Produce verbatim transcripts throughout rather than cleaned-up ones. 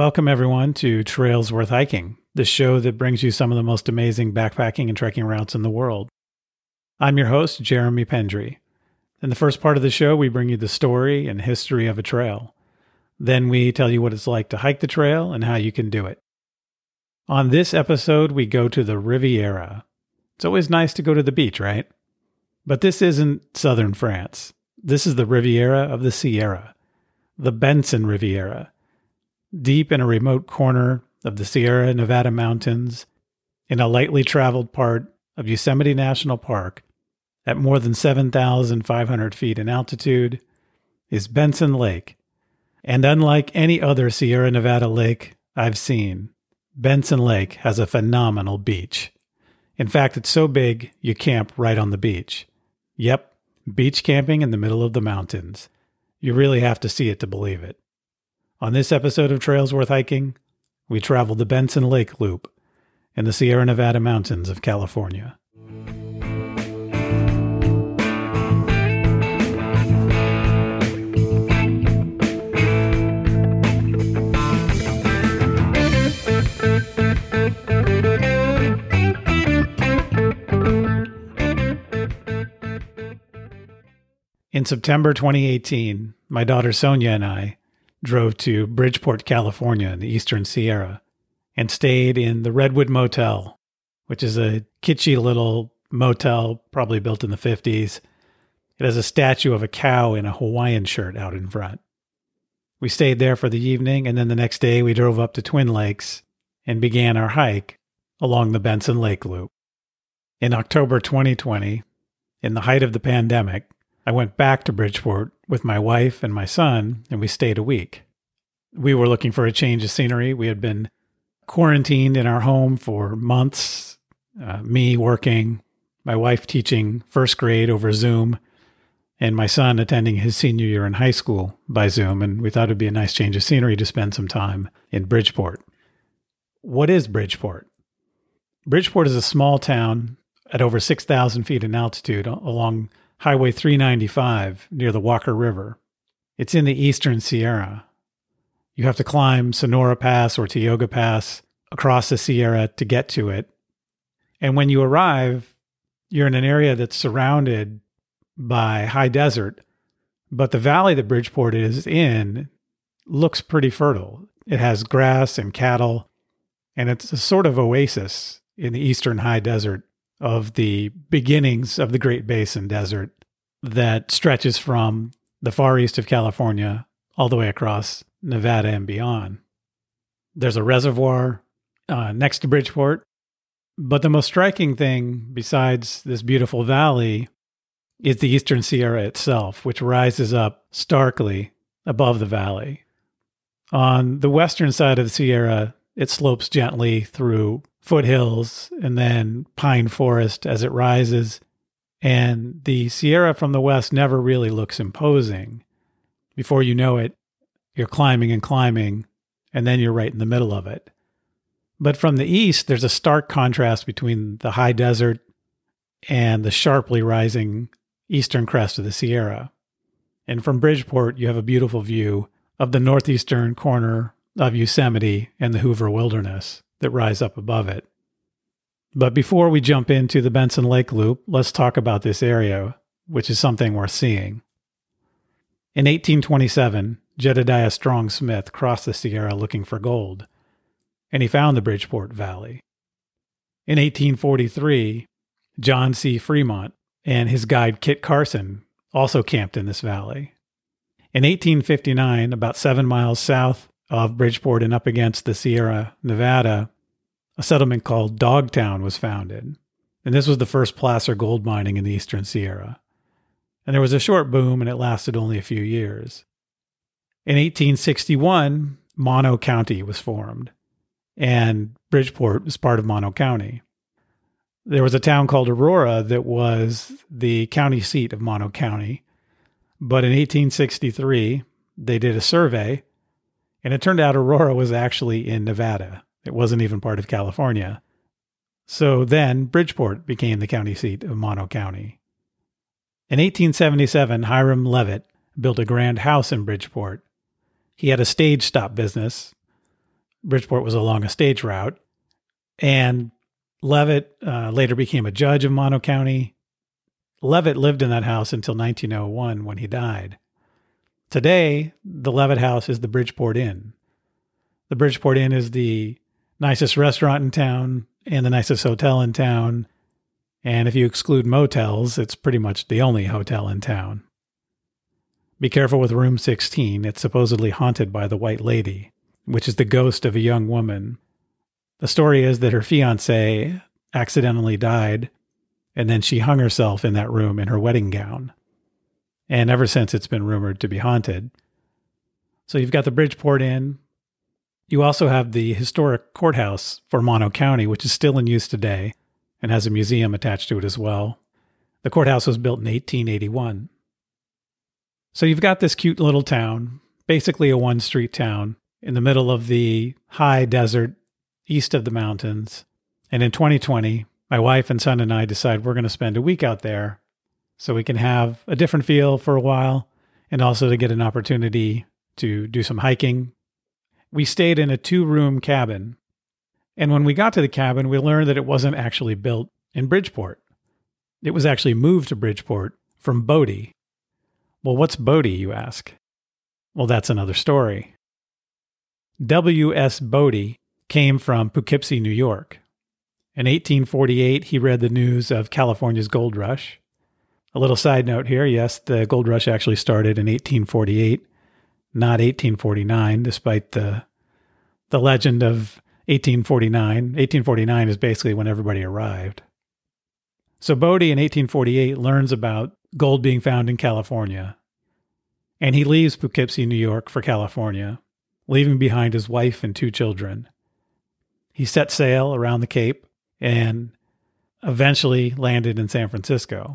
Welcome, everyone, to Trails Worth Hiking, the show that brings you some of the most amazing backpacking and trekking routes in the world. I'm your host, Jeremy Pendry. In the first part of the show, we bring you the story and history of a trail. Then we tell you what it's like to hike the trail and how you can do it. On this episode, we go to the Riviera. It's always nice to go to the beach, right? But this isn't southern France. This is the Riviera of the Sierra, the Benson Riviera. Deep in a remote corner of the Sierra Nevada mountains, in a lightly traveled part of Yosemite National Park, at more than seven thousand five hundred feet in altitude, is Benson Lake. And unlike any other Sierra Nevada lake I've seen, Benson Lake has a phenomenal beach. In fact, it's so big, you camp right on the beach. Yep, beach camping in the middle of the mountains. You really have to see it to believe it. On this episode of Trails Worth Hiking, we travel the Benson Lake Loop in the Sierra Nevada mountains of California. In September twenty eighteen, my daughter Sonia and I drove to Bridgeport, California in the Eastern Sierra and stayed in the Redwood Motel, which is a kitschy little motel probably built in the fifties. It has a statue of a cow in a Hawaiian shirt out in front. We stayed there for the evening, and then the next day we drove up to Twin Lakes and began our hike along the Benson Lake Loop. In October twenty twenty, in the height of the pandemic, I went back to Bridgeport with my wife and my son, and we stayed a week. We were looking for a change of scenery. We had been quarantined in our home for months, uh, me working, my wife teaching first grade over Zoom, and my son attending his senior year in high school by Zoom, and we thought it'd be a nice change of scenery to spend some time in Bridgeport. What is Bridgeport? Bridgeport is a small town at over six thousand feet in altitude along Highway three ninety-five near the Walker River. It's in the Eastern Sierra. You have to climb Sonora Pass or Tioga Pass across the Sierra to get to it. And when you arrive, you're in an area that's surrounded by high desert, but the valley that Bridgeport is in looks pretty fertile. It has grass and cattle, and it's a sort of oasis in the eastern high desert of the beginnings of the Great Basin Desert that stretches from the far east of California all the way across Nevada and beyond. There's a reservoir uh, next to Bridgeport, but the most striking thing besides this beautiful valley is the Eastern Sierra itself, which rises up starkly above the valley. On the western side of the Sierra, it slopes gently through foothills and then pine forest as it rises. And the Sierra from the west never really looks imposing. Before you know it, you're climbing and climbing, and then you're right in the middle of it. But from the east, there's a stark contrast between the high desert and the sharply rising eastern crest of the Sierra. And from Bridgeport, you have a beautiful view of the northeastern corner of Yosemite and the Hoover Wilderness that rise up above it. But before we jump into the Benson Lake Loop, let's talk about this area, which is something worth seeing. In eighteen twenty-seven, Jedediah Strong Smith crossed the Sierra looking for gold, and he found the Bridgeport Valley. In eighteen forty-three, John C. Fremont and his guide Kit Carson also camped in this valley. In eighteen fifty-nine, about seven miles south of Bridgeport and up against the Sierra Nevada, a settlement called Dogtown was founded. And this was the first placer gold mining in the Eastern Sierra. And there was a short boom, and it lasted only a few years. In eighteen sixty-one, Mono County was formed, and Bridgeport was part of Mono County. There was a town called Aurora that was the county seat of Mono County. But in eighteen sixty-three, they did a survey, and it turned out Aurora was actually in Nevada. It wasn't even part of California. So then Bridgeport became the county seat of Mono County. In eighteen seventy-seven, Hiram Levitt built a grand house in Bridgeport. He had a stage stop business, Bridgeport was along a stage route. And Leavitt uh, later became a judge of Mono County. Leavitt lived in that house until nineteen oh one when he died. Today, the Leavitt House is the Bridgeport Inn. The Bridgeport Inn is the nicest restaurant in town and the nicest hotel in town. And if you exclude motels, it's pretty much the only hotel in town. Be careful with room sixteen. It's supposedly haunted by the White Lady, which is the ghost of a young woman. The story is that her fiancé accidentally died, and then she hung herself in that room in her wedding gown. And ever since, it's been rumored to be haunted. So you've got the Bridgeport Inn. You also have the historic courthouse for Mono County, which is still in use today and has a museum attached to it as well. The courthouse was built in eighteen eighty-one. So you've got this cute little town, basically a one-street town, in the middle of the high desert east of the mountains. And in twenty twenty, my wife and son and I decide we're going to spend a week out there so we can have a different feel for a while and also to get an opportunity to do some hiking. We stayed in a two-room cabin. And when we got to the cabin, we learned that it wasn't actually built in Bridgeport. It was actually moved to Bridgeport from Bodie. Well, what's Bodie, you ask? Well, that's another story. W S Bodie came from Poughkeepsie, New York. In eighteen forty-eight, he read the news of California's gold rush. A little side note here, yes, the gold rush actually started in eighteen forty-eight, not eighteen forty-nine, despite the the legend of eighteen forty-nine. eighteen forty-nine is basically when everybody arrived. So Bodie in eighteen forty-eight learns about gold being found in California, and he leaves Poughkeepsie, New York for California, leaving behind his wife and two children. He set sail around the Cape and eventually landed in San Francisco.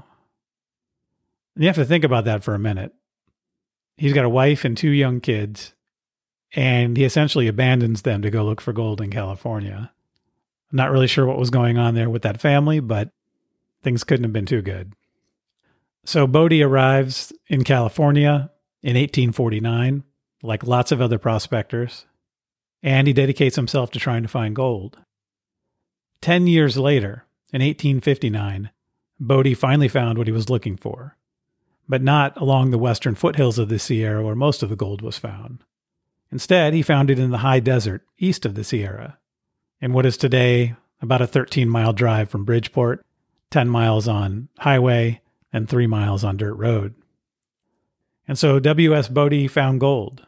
And you have to think about that for a minute. He's got a wife and two young kids, and he essentially abandons them to go look for gold in California. I'm not really sure what was going on there with that family, but things couldn't have been too good. So Bodie arrives in California in eighteen forty-nine, like lots of other prospectors, and he dedicates himself to trying to find gold. Ten years later, in eighteen fifty-nine, Bodie finally found what he was looking for, but not along the western foothills of the Sierra where most of the gold was found. Instead, he found it in the high desert east of the Sierra, in what is today about a thirteen-mile drive from Bridgeport, ten miles on highway, and three miles on dirt road. And so W S Bodie found gold,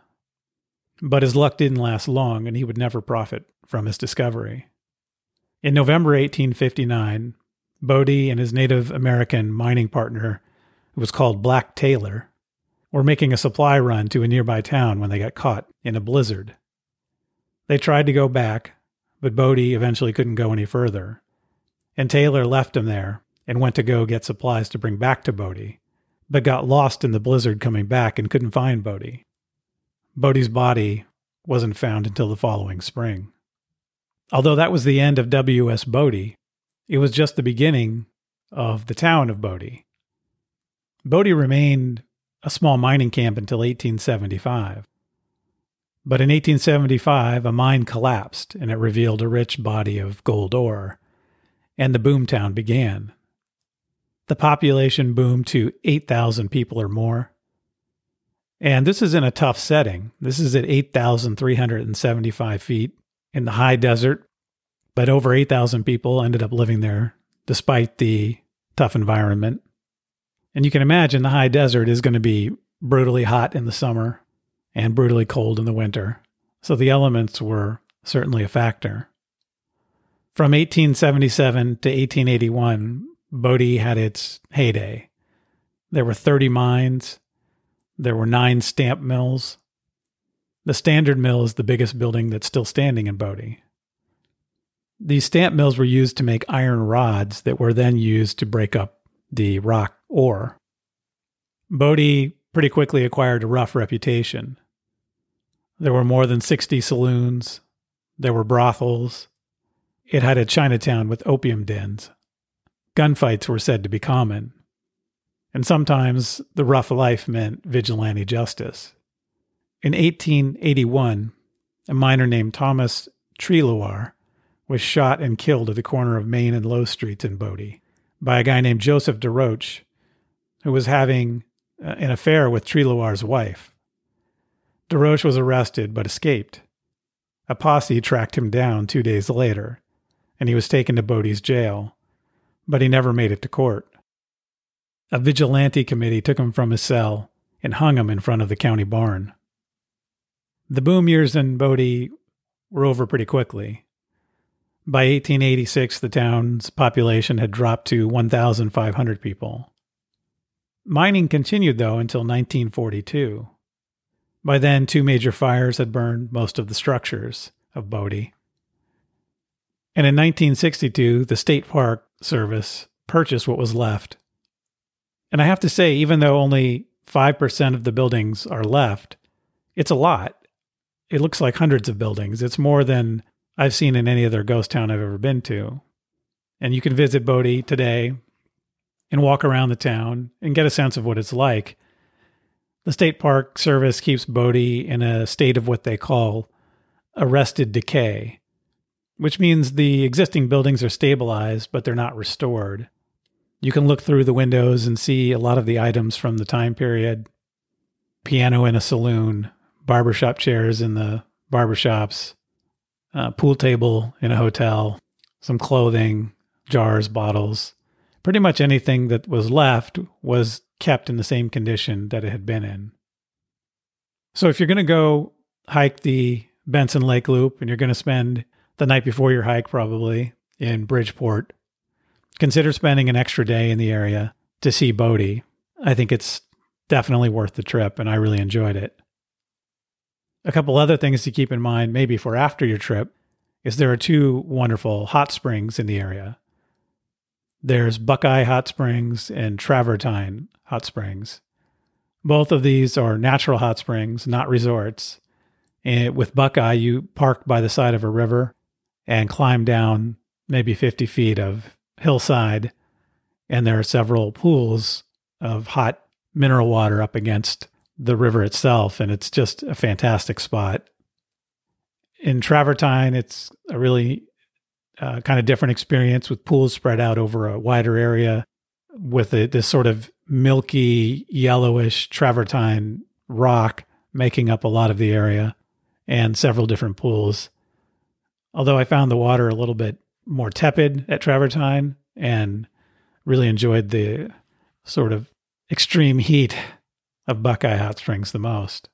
but his luck didn't last long, and he would never profit from his discovery. In November eighteen fifty-nine, Bodie and his Native American mining partner, who was called Black Taylor, were making a supply run to a nearby town when they got caught in a blizzard. They tried to go back, but Bodie eventually couldn't go any further, and Taylor left him there and went to go get supplies to bring back to Bodie, but got lost in the blizzard coming back and couldn't find Bodie. Bodie's body wasn't found until the following spring. Although that was the end of W S Bodie, it was just the beginning of the town of Bodie. Bodie remained a small mining camp until eighteen seventy-five. But in eighteen seventy-five, a mine collapsed and it revealed a rich body of gold ore, and the boomtown began. The population boomed to eight thousand people or more. And this is in a tough setting. This is at eight thousand three hundred seventy-five feet in the high desert, but over eight thousand people ended up living there despite the tough environment. And you can imagine the high desert is going to be brutally hot in the summer and brutally cold in the winter. So the elements were certainly a factor. From eighteen seventy-seven to eighteen eighty-one, Bodie had its heyday. There were thirty mines. There were nine stamp mills. The Standard Mill is the biggest building that's still standing in Bodie. These stamp mills were used to make iron rods that were then used to break up the rock ore. Bodie pretty quickly acquired a rough reputation. There were more than sixty saloons. There were brothels. It had a Chinatown with opium dens. Gunfights were said to be common. And sometimes the rough life meant vigilante justice. In eighteen eighty-one, a miner named Thomas Treloar, was shot and killed at the corner of Main and Low Streets in Bodie by a guy named Joseph DeRoche, who was having an affair with Treloar's wife. DeRoche was arrested but escaped. A posse tracked him down two days later, and he was taken to Bodie's jail, but he never made it to court. A vigilante committee took him from his cell and hung him in front of the county barn. The boom years in Bodie were over pretty quickly. By eighteen eighty-six, the town's population had dropped to one thousand five hundred people. Mining continued, though, until nineteen forty-two. By then, two major fires had burned most of the structures of Bodie. And in nineteen sixty-two, the State Park Service purchased what was left. And I have to say, even though only five percent of the buildings are left, it's a lot. It looks like hundreds of buildings. It's more than I've seen in any other ghost town I've ever been to. And you can visit Bodie today and walk around the town and get a sense of what it's like. The State Park Service keeps Bodie in a state of what they call arrested decay, which means the existing buildings are stabilized, but they're not restored. You can look through the windows and see a lot of the items from the time period. Piano in a saloon, barbershop chairs in the barbershops, uh, pool table in a hotel, some clothing, jars, bottles. Pretty much anything that was left was kept in the same condition that it had been in. So if you're going to go hike the Benson Lake Loop and you're going to spend the night before your hike probably in Bridgeport, consider spending an extra day in the area to see Bodie. I think it's definitely worth the trip, and I really enjoyed it. A couple other things to keep in mind, maybe for after your trip, is there are two wonderful hot springs in the area. There's Buckeye Hot Springs and Travertine Hot Springs. Both of these are natural hot springs, not resorts. And with Buckeye, you park by the side of a river and climb down maybe fifty feet of hillside, and there are several pools of hot mineral water up against the river itself, and it's just a fantastic spot. In Travertine, it's a really uh, kind of different experience with pools spread out over a wider area with a, this sort of milky, yellowish Travertine rock making up a lot of the area and several different pools. Although I found the water a little bit more tepid at Travertine and really enjoyed the sort of extreme heat of Buckeye Hot Springs the most.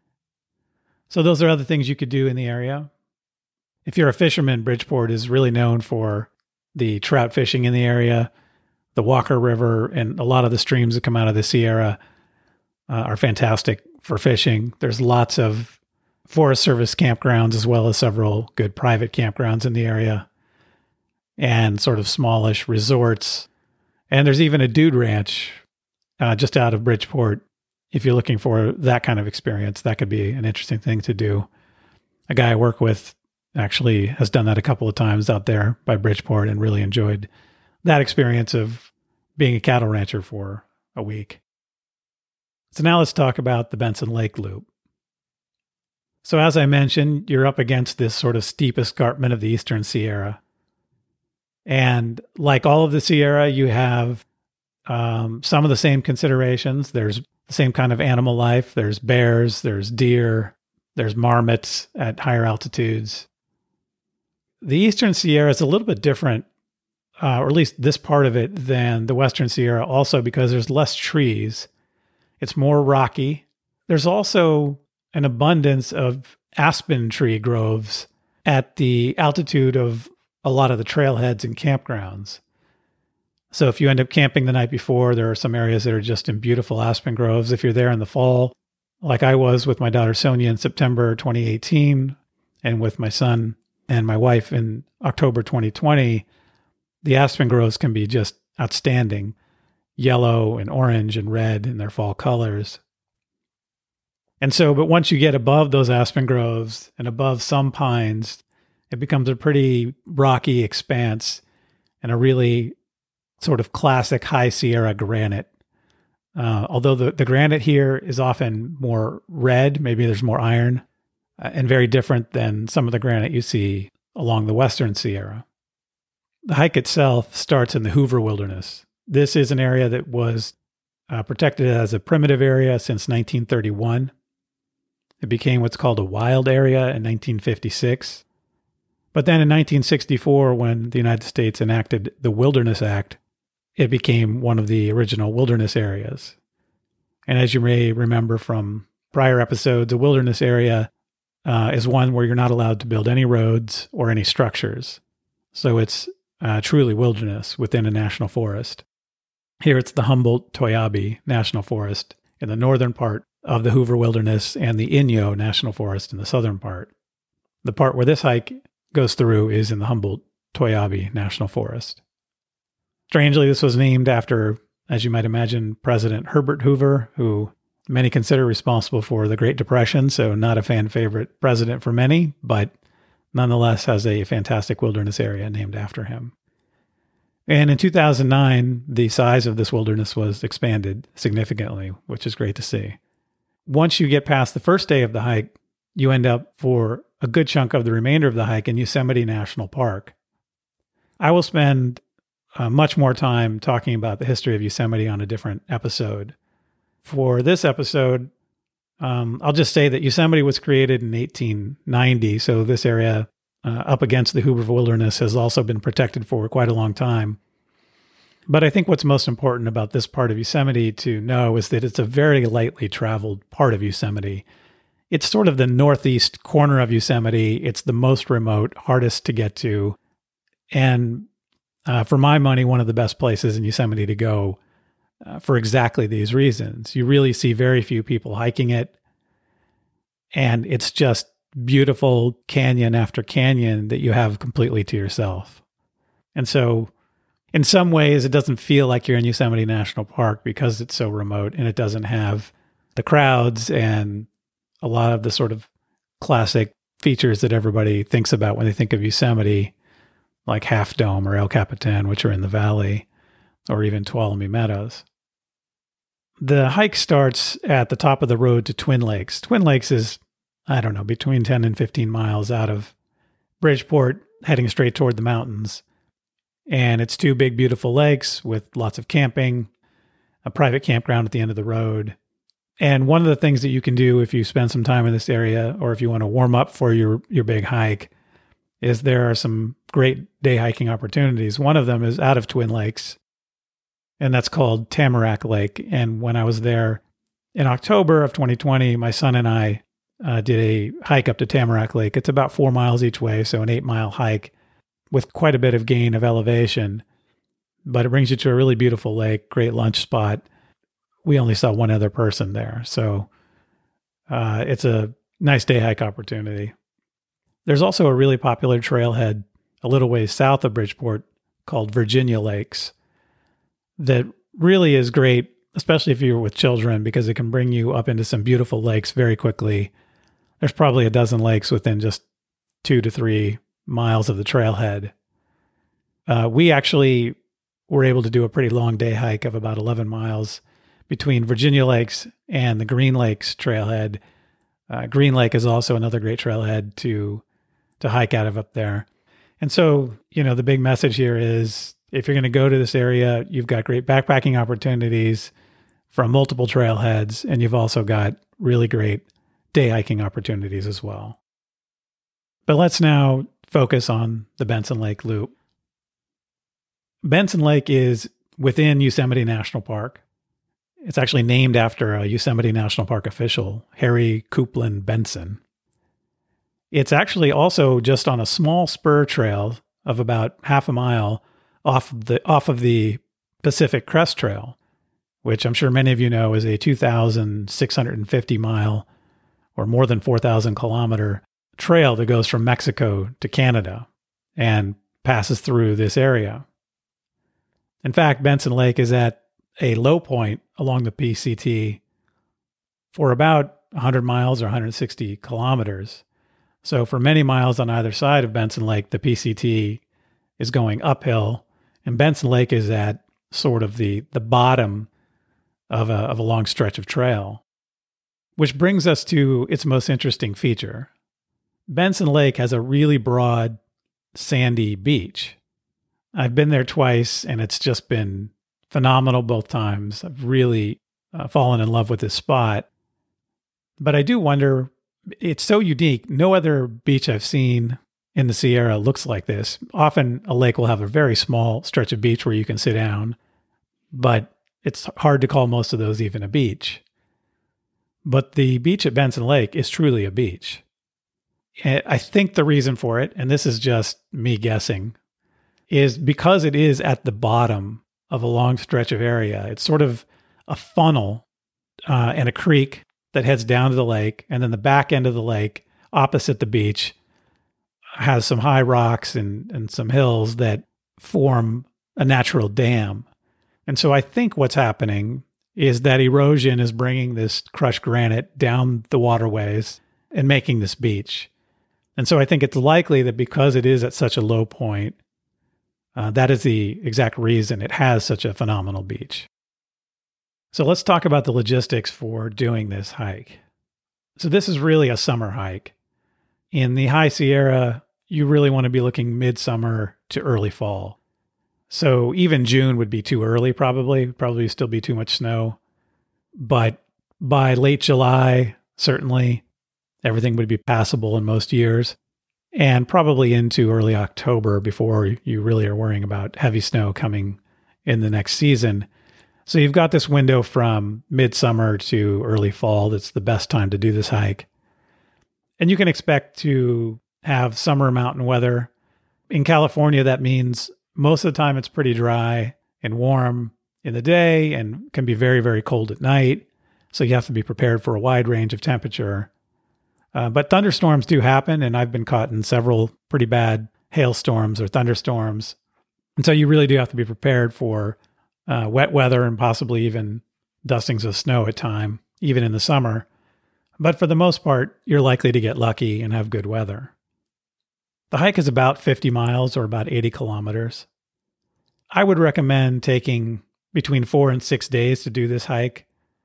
So those are other things you could do in the area. If you're a fisherman, Bridgeport is really known for the trout fishing in the area. The Walker River and a lot of the streams that come out of the Sierra uh, are fantastic for fishing. There's lots of Forest Service campgrounds as well as several good private campgrounds in the area and sort of smallish resorts. And there's even a dude ranch uh, just out of Bridgeport. If you're looking for that kind of experience, that could be an interesting thing to do. A guy I work with actually has done that a couple of times out there by Bridgeport and really enjoyed that experience of being a cattle rancher for a week. So now let's talk about the Benson Lake Loop. So as I mentioned, you're up against this sort of steep escarpment of the Eastern Sierra. And like all of the Sierra, you have um, some of the same considerations. There's the same kind of animal life. There's bears, there's deer, there's marmots at higher altitudes. The Eastern Sierra is a little bit different, uh, or at least this part of it, than the Western Sierra, also because there's less trees. It's more rocky. There's also an abundance of aspen tree groves at the altitude of a lot of the trailheads and campgrounds. So if you end up camping the night before, there are some areas that are just in beautiful aspen groves. If you're there in the fall, like I was with my daughter Sonia in September twenty eighteen, and with my son and my wife in October twenty twenty, the aspen groves can be just outstanding, yellow and orange and red in their fall colors. And so, but once you get above those aspen groves and above some pines, it becomes a pretty rocky expanse and a really sort of classic high Sierra granite. Uh, although the, the granite here is often more red, maybe there's more iron uh, and very different than some of the granite you see along the Western Sierra. The hike itself starts in the Hoover Wilderness. This is an area that was uh, protected as a primitive area since nineteen thirty-one. It became what's called a wild area in nineteen fifty-six. But then in nineteen sixty-four, when the United States enacted the Wilderness Act, it became one of the original wilderness areas. And as you may remember from prior episodes, a wilderness area uh, is one where you're not allowed to build any roads or any structures. So it's uh, truly wilderness within a national forest. Here it's the Humboldt-Toiyabe National Forest in the northern part of the Hoover Wilderness and the Inyo National Forest in the southern part. The part where this hike goes through is in the Humboldt-Toiyabe National Forest. Strangely, this was named after, as you might imagine, President Herbert Hoover, who many consider responsible for the Great Depression, so not a fan favorite president for many, but nonetheless has a fantastic wilderness area named after him. And in two thousand nine, the size of this wilderness was expanded significantly, which is great to see. Once you get past the first day of the hike, you end up for a good chunk of the remainder of the hike in Yosemite National Park. I will spend uh, much more time talking about the history of Yosemite on a different episode. For this episode, um, I'll just say that Yosemite was created in eighteen ninety, so this area uh, up against the Hoover Wilderness has also been protected for quite a long time. But I think what's most important about this part of Yosemite to know is that it's a very lightly traveled part of Yosemite. It's sort of the northeast corner of Yosemite. It's the most remote, hardest to get to. And uh, for my money, one of the best places in Yosemite to go uh, for exactly these reasons. You really see very few people hiking it. And it's just beautiful canyon after canyon that you have completely to yourself. And so in some ways, it doesn't feel like you're in Yosemite National Park because it's so remote and it doesn't have the crowds and a lot of the sort of classic features that everybody thinks about when they think of Yosemite, like Half Dome or El Capitan, which are in the valley, or even Tuolumne Meadows. The hike starts at the top of the road to Twin Lakes. Twin Lakes is, I don't know, between ten and fifteen miles out of Bridgeport, heading straight toward the mountains. And it's two big, beautiful lakes with lots of camping, a private campground at the end of the road. And one of the things that you can do if you spend some time in this area, or if you want to warm up for your, your big hike, is there are some great day hiking opportunities. One of them is out of Twin Lakes, and that's called Tamarack Lake. And when I was there in October of twenty twenty, my son and I uh, did a hike up to Tamarack Lake. It's about four miles each way, so an eight-mile hike with quite a bit of gain of elevation. But it brings you to a really beautiful lake, great lunch spot. We only saw one other person there, so uh, it's a nice day hike opportunity. There's also a really popular trailhead a little ways south of Bridgeport called Virginia Lakes that really is great, especially if you're with children, because it can bring you up into some beautiful lakes very quickly. There's probably a dozen lakes within just two to three miles of the trailhead. Uh, we actually were able to do a pretty long day hike of about eleven miles between Virginia Lakes and the Green Lakes trailhead. Uh, Green Lake is also another great trailhead to to hike out of up there. And so, you know, the big message here is if you're going to go to this area, you've got great backpacking opportunities from multiple trailheads, and you've also got really great day hiking opportunities as well. But let's now focus on the Benson Lake Loop. Benson Lake is within Yosemite National Park. It's actually named after a Yosemite National Park official, Harry Coupland Benson. It's actually also just on a small spur trail of about half a mile off the off of the Pacific Crest Trail, which I'm sure many of you know is a two thousand six hundred fifty mile or more than four thousand kilometer trail that goes from Mexico to Canada and passes through this area. In fact, Benson Lake is at a low point along the P C T for about one hundred miles or one hundred sixty kilometers. So for many miles on either side of Benson Lake, the P C T is going uphill, and Benson Lake is at sort of the, the bottom of a, of a long stretch of trail, which brings us to its most interesting feature. Benson Lake has a really broad, sandy beach. I've been there twice, and it's just been phenomenal both times. I've really uh, fallen in love with this spot. But I do wonder, it's so unique. No other beach I've seen in the Sierra looks like this. Often a lake will have a very small stretch of beach where you can sit down, but it's hard to call most of those even a beach. But the beach at Benson Lake is truly a beach. And I think the reason for it, and this is just me guessing, is because it is at the bottom of a long stretch of area. It's sort of a funnel uh, and a creek that heads down to the lake, and then the back end of the lake, opposite the beach, has some high rocks and, and some hills that form a natural dam. And so I think what's happening is that erosion is bringing this crushed granite down the waterways and making this beach. And so I think it's likely that because it is at such a low point, uh, that is the exact reason it has such a phenomenal beach. So let's talk about the logistics for doing this hike. So this is really a summer hike. In the High Sierra, you really want to be looking midsummer to early fall. So even June would be too early, probably. Probably still be too much snow. But by late July, certainly, everything would be passable in most years. And probably into early October before you really are worrying about heavy snow coming in the next season. So you've got this window from midsummer to early fall. That's the best time to do this hike. And you can expect to have summer mountain weather. In California, that means most of the time it's pretty dry and warm in the day and can be very, very cold at night. So you have to be prepared for a wide range of temperature. Uh, but thunderstorms do happen, and I've been caught in several pretty bad hailstorms or thunderstorms. And so you really do have to be prepared for uh, wet weather and possibly even dustings of snow at time, even in the summer. But for the most part, you're likely to get lucky and have good weather. The hike is about fifty miles or about eighty kilometers. I would recommend taking between four and six days to do this hike.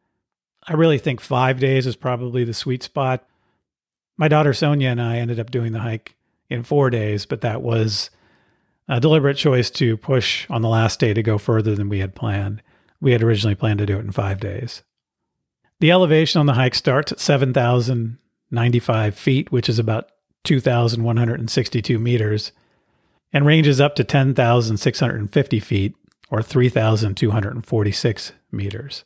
I really think five days is probably the sweet spot. My daughter Sonia and I ended up doing the hike in four days, but that was a deliberate choice to push on the last day to go further than we had planned. We had originally planned to do it in five days. The elevation on the hike starts at seven thousand ninety-five feet, which is about two thousand one hundred sixty-two meters, and ranges up to ten thousand six hundred fifty feet, or three thousand two hundred forty-six meters.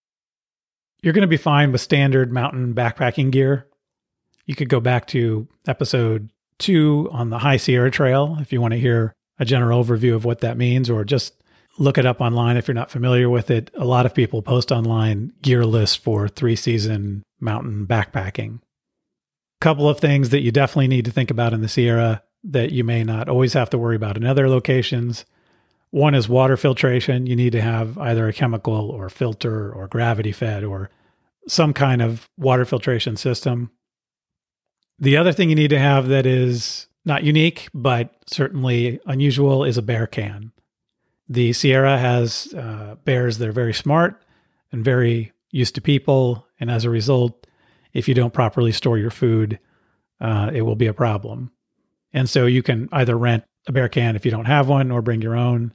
You're going to be fine with standard mountain backpacking gear. You could go back to episode two on the High Sierra Trail if you want to hear a general overview of what that means, or just look it up online if you're not familiar with it. A lot of people post online gear lists for three-season mountain backpacking. Couple of things that you definitely need to think about in the Sierra that you may not always have to worry about in other locations. One is water filtration. You need to have either a chemical or filter or gravity fed or some kind of water filtration system. The other thing you need to have that is not unique, but certainly unusual, is a bear can. The Sierra has uh, bears that are very smart and very used to people. And as a result, if you don't properly store your food, uh, it will be a problem. And so you can either rent a bear can if you don't have one or bring your own.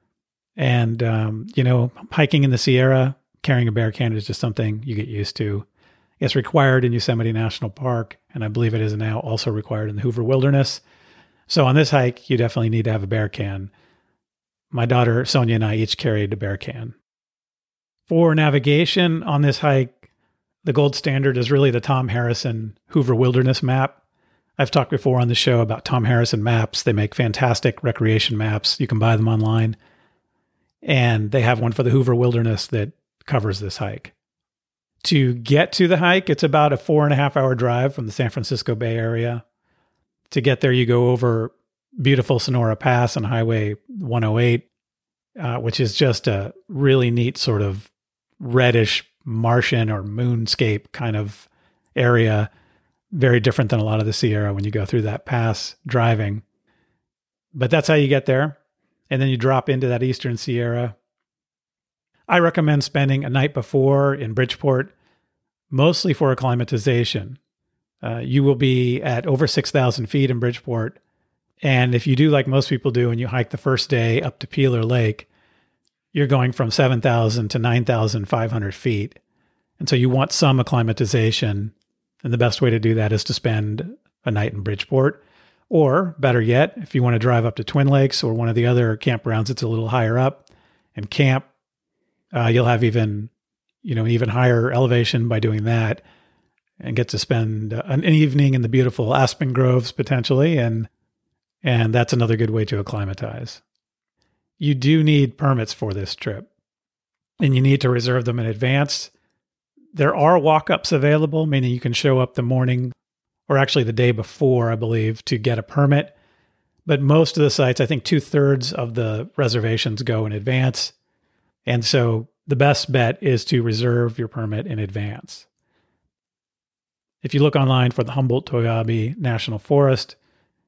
And, um, you know, hiking in the Sierra, carrying a bear can is just something you get used to. It's required in Yosemite National Park, and I believe it is now also required in the Hoover Wilderness. So on this hike, you definitely need to have a bear can. My daughter Sonia and I each carried a bear can. For navigation on this hike, the gold standard is really the Tom Harrison Hoover Wilderness map. I've talked before on the show about Tom Harrison maps. They make fantastic recreation maps. You can buy them online. And they have one for the Hoover Wilderness that covers this hike. To get to the hike, it's about a four and a half hour drive from the San Francisco Bay Area. To get there, you go over beautiful Sonora Pass on Highway one oh eight, uh, which is just a really neat sort of reddish Martian or moonscape kind of area. Very different than a lot of the Sierra when you go through that pass driving. But that's how you get there. And then you drop into that Eastern Sierra. I recommend spending a night before in Bridgeport, mostly for acclimatization. uh, you will be at over six thousand feet in Bridgeport. And if you do like most people do and you hike the first day up to Peeler Lake, you're going from seven thousand to nine thousand five hundred feet. And so you want some acclimatization. And the best way to do that is to spend a night in Bridgeport. Or better yet, if you want to drive up to Twin Lakes or one of the other campgrounds that's a little higher up and camp, uh, you'll have even, you know, even higher elevation by doing that and get to spend an evening in the beautiful aspen groves potentially. And, and that's another good way to acclimatize. You do need permits for this trip and you need to reserve them in advance. There are walk-ups available, meaning you can show up the morning or actually the day before, I believe, to get a permit. But most of the sites, I think two thirds of the reservations go in advance. And so the best bet is to reserve your permit in advance. If you look online for the Humboldt-Toiyabe National Forest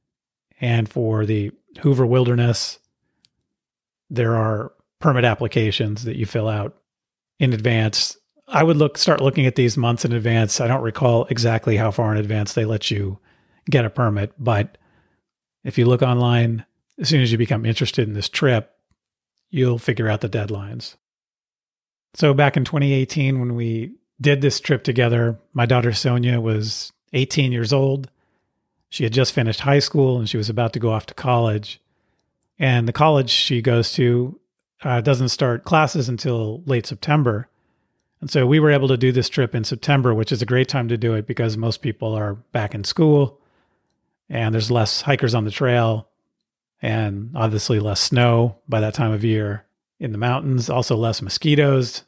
and for the Hoover Wilderness, there are permit applications that you fill out in advance. I would look, start looking at these months in advance. I don't recall exactly how far in advance they let you get a permit, but if you look online, as soon as you become interested in this trip, you'll figure out the deadlines. So back in twenty eighteen, when we did this trip together, my daughter Sonia was eighteen years old. She had just finished high school and she was about to go off to college. And the college she goes to uh, doesn't start classes until late September. And so we were able to do this trip in September, which is a great time to do it because most people are back in school and there's less hikers on the trail and obviously less snow by that time of year in the mountains, also less mosquitoes.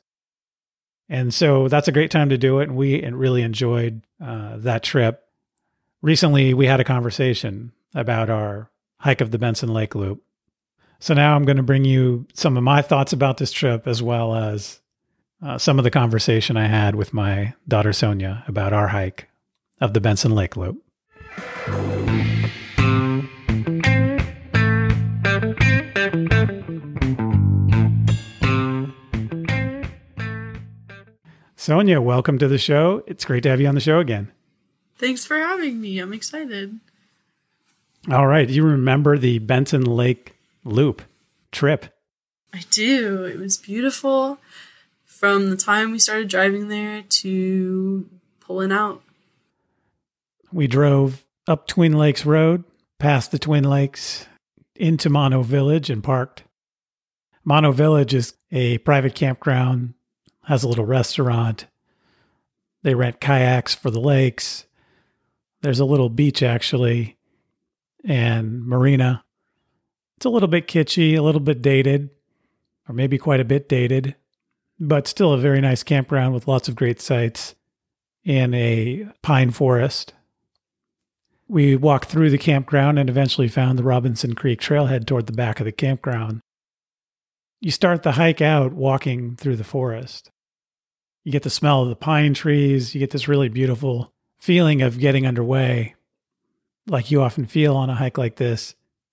And so that's a great time to do it. And we really enjoyed uh, that trip. Recently, we had a conversation about our hike of the Benson Lake Loop. So now I'm going to bring you some of my thoughts about this trip as well as Uh, some of the conversation I had with my daughter Sonia about our hike of the Benson Lake Loop. Sonia, welcome to the show. It's great to have you on the show again. Thanks for having me. I'm excited. All right. Do you remember the Benson Lake Loop trip? I do. It was beautiful. From the time we started driving there to pulling out. We drove up Twin Lakes Road, past the Twin Lakes, into Mono Village and parked. Mono Village is a private campground, has a little restaurant. They rent kayaks for the lakes. There's a little beach, actually, and marina. It's a little bit kitschy, a little bit dated, or maybe quite a bit dated. But still a very nice campground with lots of great sights in a pine forest. We walked through the campground and eventually found the Robinson Creek trailhead toward the back of the campground. You start the hike out walking through the forest. You get the smell of the pine trees. You get this really beautiful feeling of getting underway, like you often feel on a hike like this.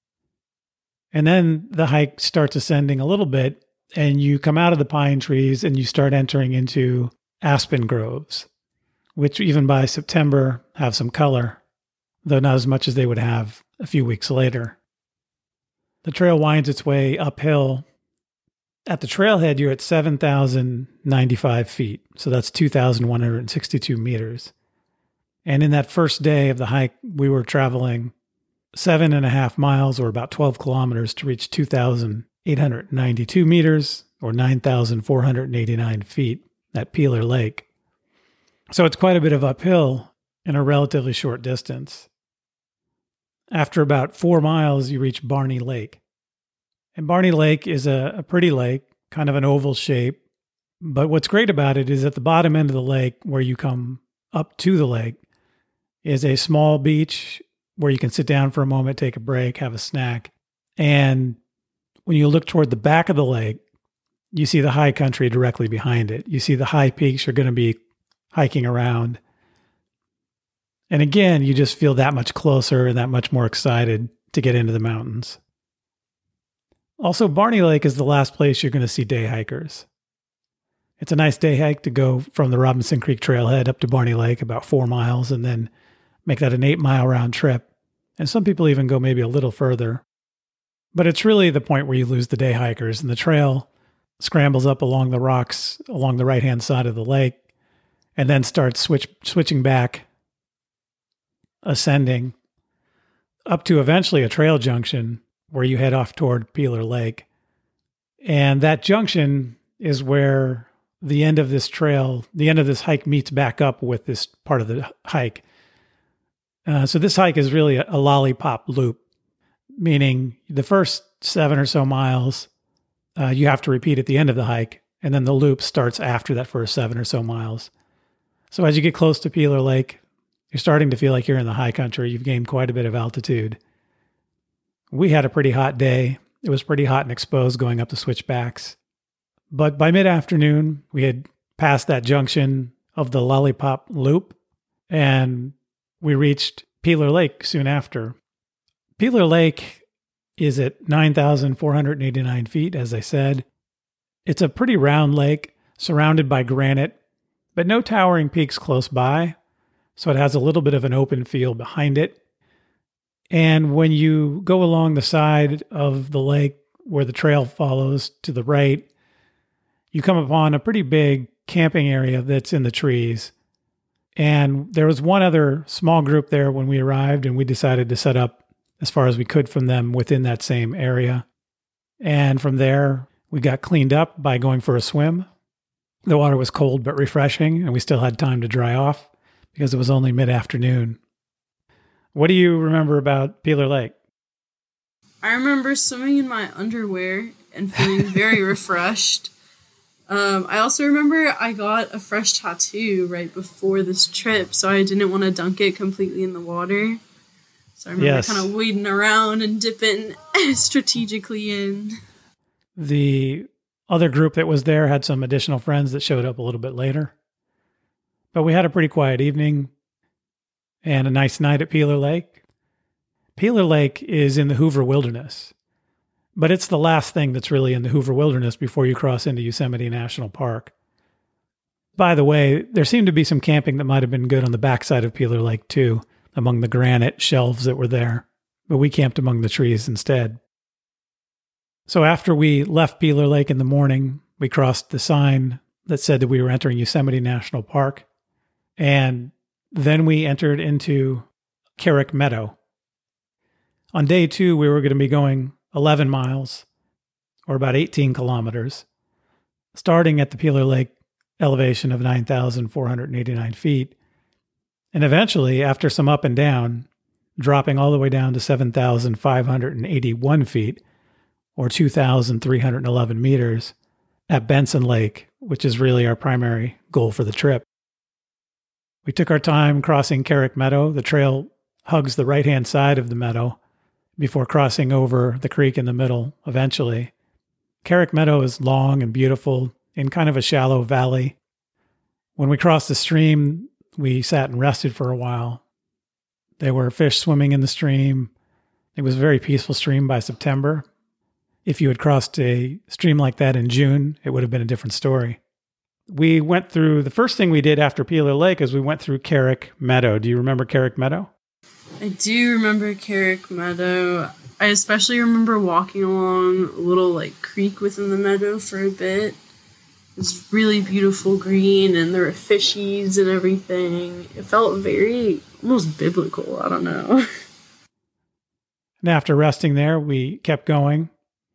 And then the hike starts ascending a little bit, and you come out of the pine trees and you start entering into aspen groves, which even by September have some color, though not as much as they would have a few weeks later. The trail winds its way uphill. At the trailhead, you're at seven thousand ninety-five feet, so that's two thousand one hundred sixty-two meters. And in that first day of the hike, we were traveling seven and a half miles or about twelve kilometers to reach two thousand eight hundred ninety-two meters or nine thousand four hundred eighty-nine feet at Peeler Lake. So it's quite a bit of uphill in a relatively short distance. After about four miles, you reach Barney Lake. And Barney Lake is a, a pretty lake, kind of an oval shape. But what's great about it is at the bottom end of the lake, where you come up to the lake, is a small beach where you can sit down for a moment, take a break, have a snack. And when you look toward the back of the lake, you see the high country directly behind it. You see the high peaks you're going to be hiking around. And again, you just feel that much closer and that much more excited to get into the mountains. Also, Barney Lake is the last place you're going to see day hikers. It's a nice day hike to go from the Robinson Creek trailhead up to Barney Lake, about four miles, and then make that an eight mile round trip. And some people even go maybe a little further. But it's really the point where you lose the day hikers, and the trail scrambles up along the rocks along the right-hand side of the lake and then starts switch, switching back, ascending up to eventually a trail junction where you head off toward Peeler Lake. And that junction is where the end of this trail, the end of this hike meets back up with this part of the hike. Uh, so this hike is really a, a lollipop loop, meaning the first seven or so miles, uh, you have to repeat at the end of the hike, and then the loop starts after that first seven or so miles. So as you get close to Peeler Lake, you're starting to feel like you're in the high country. You've gained quite a bit of altitude. We had a pretty hot day. It was pretty hot and exposed going up the switchbacks. But by mid-afternoon, we had passed that junction of the Lollipop Loop, and we reached Peeler Lake soon after. Peeler Lake is at nine thousand four hundred eighty-nine feet, as I said. It's a pretty round lake surrounded by granite, but no towering peaks close by, so it has a little bit of an open field behind it. And when you go along the side of the lake where the trail follows to the right, you come upon a pretty big camping area that's in the trees. And there was one other small group there when we arrived, and we decided to set up as far as we could from them within that same area. And from there, we got cleaned up by going for a swim. The water was cold but refreshing, and we still had time to dry off because it was only mid-afternoon. What do you remember about Peeler Lake? I remember swimming in my underwear and feeling very refreshed. Um, I also remember I got a fresh tattoo right before this trip, so I didn't want to dunk it completely in the water. So I remember yes. kind of wading around and dipping strategically in. The other group that was there had some additional friends that showed up a little bit later. But we had a pretty quiet evening and a nice night at Peeler Lake. Peeler Lake is in the Hoover Wilderness, but it's the last thing that's really in the Hoover Wilderness before you cross into Yosemite National Park. By the way, there seemed to be some camping that might have been good on the backside of Peeler Lake too, among the granite shelves that were there, but we camped among the trees instead. So after we left Peeler Lake in the morning, we crossed the sign that said that we were entering Yosemite National Park, and then we entered into Carrick Meadow. On day two, we were going to be going eleven miles, or about eighteen kilometers, starting at the Peeler Lake elevation of nine thousand four hundred eighty-nine feet, and eventually, after some up and down, dropping all the way down to seven thousand five hundred eighty-one feet, or two thousand three hundred eleven meters, at Benson Lake, which is really our primary goal for the trip. We took our time crossing Carrick Meadow. The trail hugs the right-hand side of the meadow before crossing over the creek in the middle eventually. Carrick Meadow is long and beautiful in kind of a shallow valley. When we crossed the stream, we sat and rested for a while. There were fish swimming in the stream. It was a very peaceful stream by September. If you had crossed a stream like that in June, it would have been a different story. We went through, the first thing we did after Peeler Lake is we went through Carrick Meadow. Do you remember Carrick Meadow? I do remember Carrick Meadow. I especially remember walking along a little like creek within the meadow for a bit. It was really beautiful green, and there were fishies and everything. It felt very almost biblical. I don't know. And after resting there, we kept going.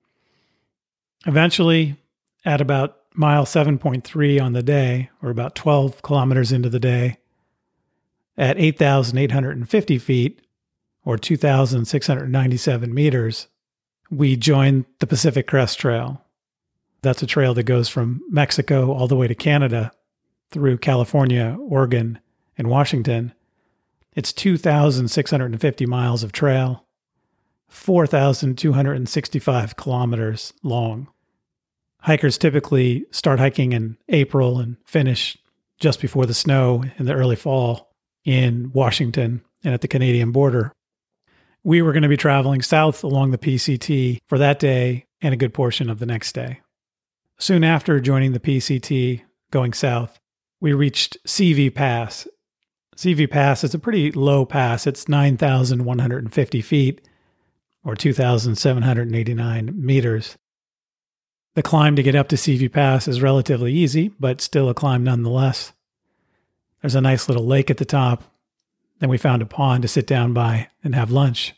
Eventually, at about mile seven point three on the day, or about twelve kilometers into the day, at eight thousand eight hundred fifty feet, or two thousand six hundred ninety-seven meters, we joined the Pacific Crest Trail. That's a trail that goes from Mexico all the way to Canada through California, Oregon, and Washington. It's two thousand six hundred fifty miles of trail, four thousand two hundred sixty-five kilometers long. Hikers typically start hiking in April and finish just before the snow in the early fall in Washington and at the Canadian border. We were going to be traveling south along the P C T for that day and a good portion of the next day. Soon after joining the P C T, going south, we reached C V Pass. Seaview Pass is a pretty low pass. It's nine thousand one hundred fifty feet or two thousand seven hundred eighty-nine meters. The climb to get up to Seaview Pass is relatively easy, but still a climb nonetheless. There's a nice little lake at the top. Then we found a pond to sit down by and have lunch.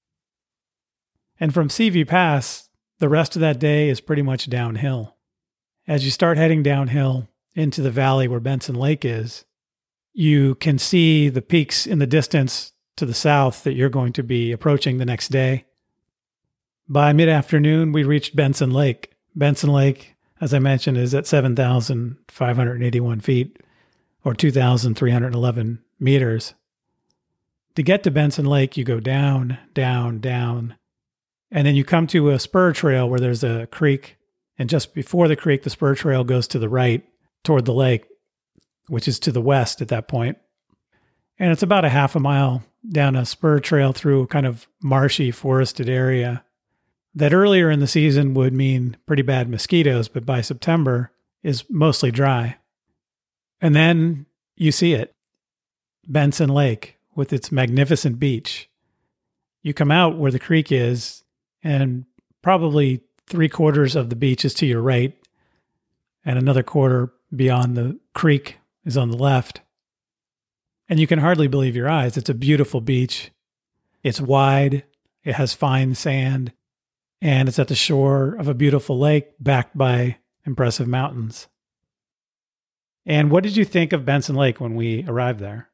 And from Seaview Pass, the rest of that day is pretty much downhill. As you start heading downhill into the valley where Benson Lake is, you can see the peaks in the distance to the south that you're going to be approaching the next day. By mid-afternoon, we reached Benson Lake. Benson Lake, as I mentioned, is at seven thousand five hundred eighty-one feet or two thousand three hundred eleven meters. To get to Benson Lake, you go down, down, down, and then you come to a spur trail where there's a creek, and just before the creek, the spur trail goes to the right toward the lake, which is to the west at that point. And it's about a half a mile down a spur trail through a kind of marshy, forested area that earlier in the season would mean pretty bad mosquitoes, but by September is mostly dry. And then you see it, Benson Lake with its magnificent beach. You come out where the creek is, and probably three quarters of the beach is to your right, and another quarter beyond the creek is on the left. And you can hardly believe your eyes. It's a beautiful beach. It's wide. It has fine sand. And it's at the shore of a beautiful lake backed by impressive mountains. And what did you think of Benson Lake when we arrived there?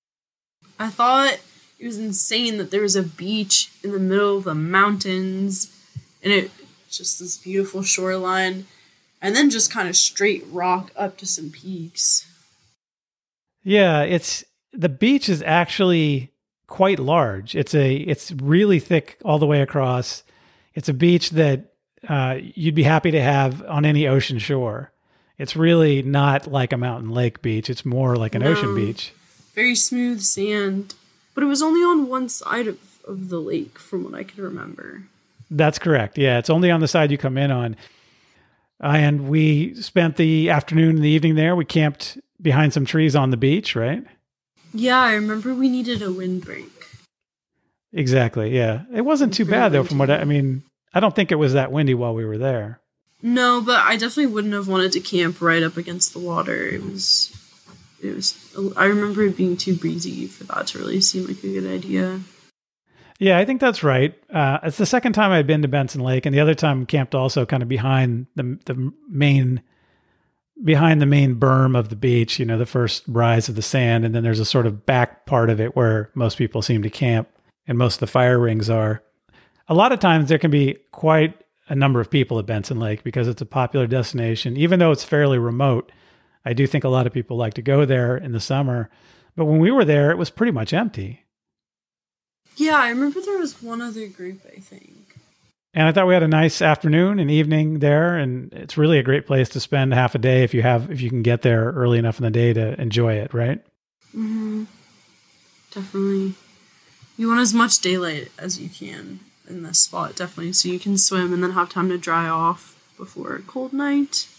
I thought it was insane that there was a beach in the middle of the mountains, and it just this beautiful shoreline, and then just kind of straight rock up to some peaks. Yeah, it's the beach is actually quite large. It's a it's really thick all the way across. It's a beach that uh, you'd be happy to have on any ocean shore. It's really not like a mountain lake beach. It's more like an no, ocean beach. Very smooth sand. But it was only on one side of, of the lake from what I can remember. That's correct. Yeah, it's only on the side you come in on. Uh, and we spent the afternoon and the evening there. We camped behind some trees on the beach, right? Yeah, I remember we needed a windbreak. Exactly, yeah. It wasn't too bad, though, from what I, I mean, I don't think it was that windy while we were there. No, but I definitely wouldn't have wanted to camp right up against the water. It was, it was, I remember it being too breezy for that to really seem like a good idea. Yeah, I think that's right. Uh, it's the second time I'd been to Benson Lake, and the other time camped also kind of behind the the main, behind the main berm of the beach, you know, the first rise of the sand, and then there's a sort of back part of it where most people seem to camp, and most of the fire rings are. A lot of times there can be quite a number of people at Benson Lake because it's a popular destination. Even though it's fairly remote, I do think a lot of people like to go there in the summer. But when we were there, it was pretty much empty. Yeah, I remember there was one other group, I think. And I thought we had a nice afternoon and evening there, and it's really a great place to spend half a day if you have if you can get there early enough in the day to enjoy it, right? Mm-hmm. Definitely. You want as much daylight as you can in this spot, definitely, so you can swim and then have time to dry off before a cold night.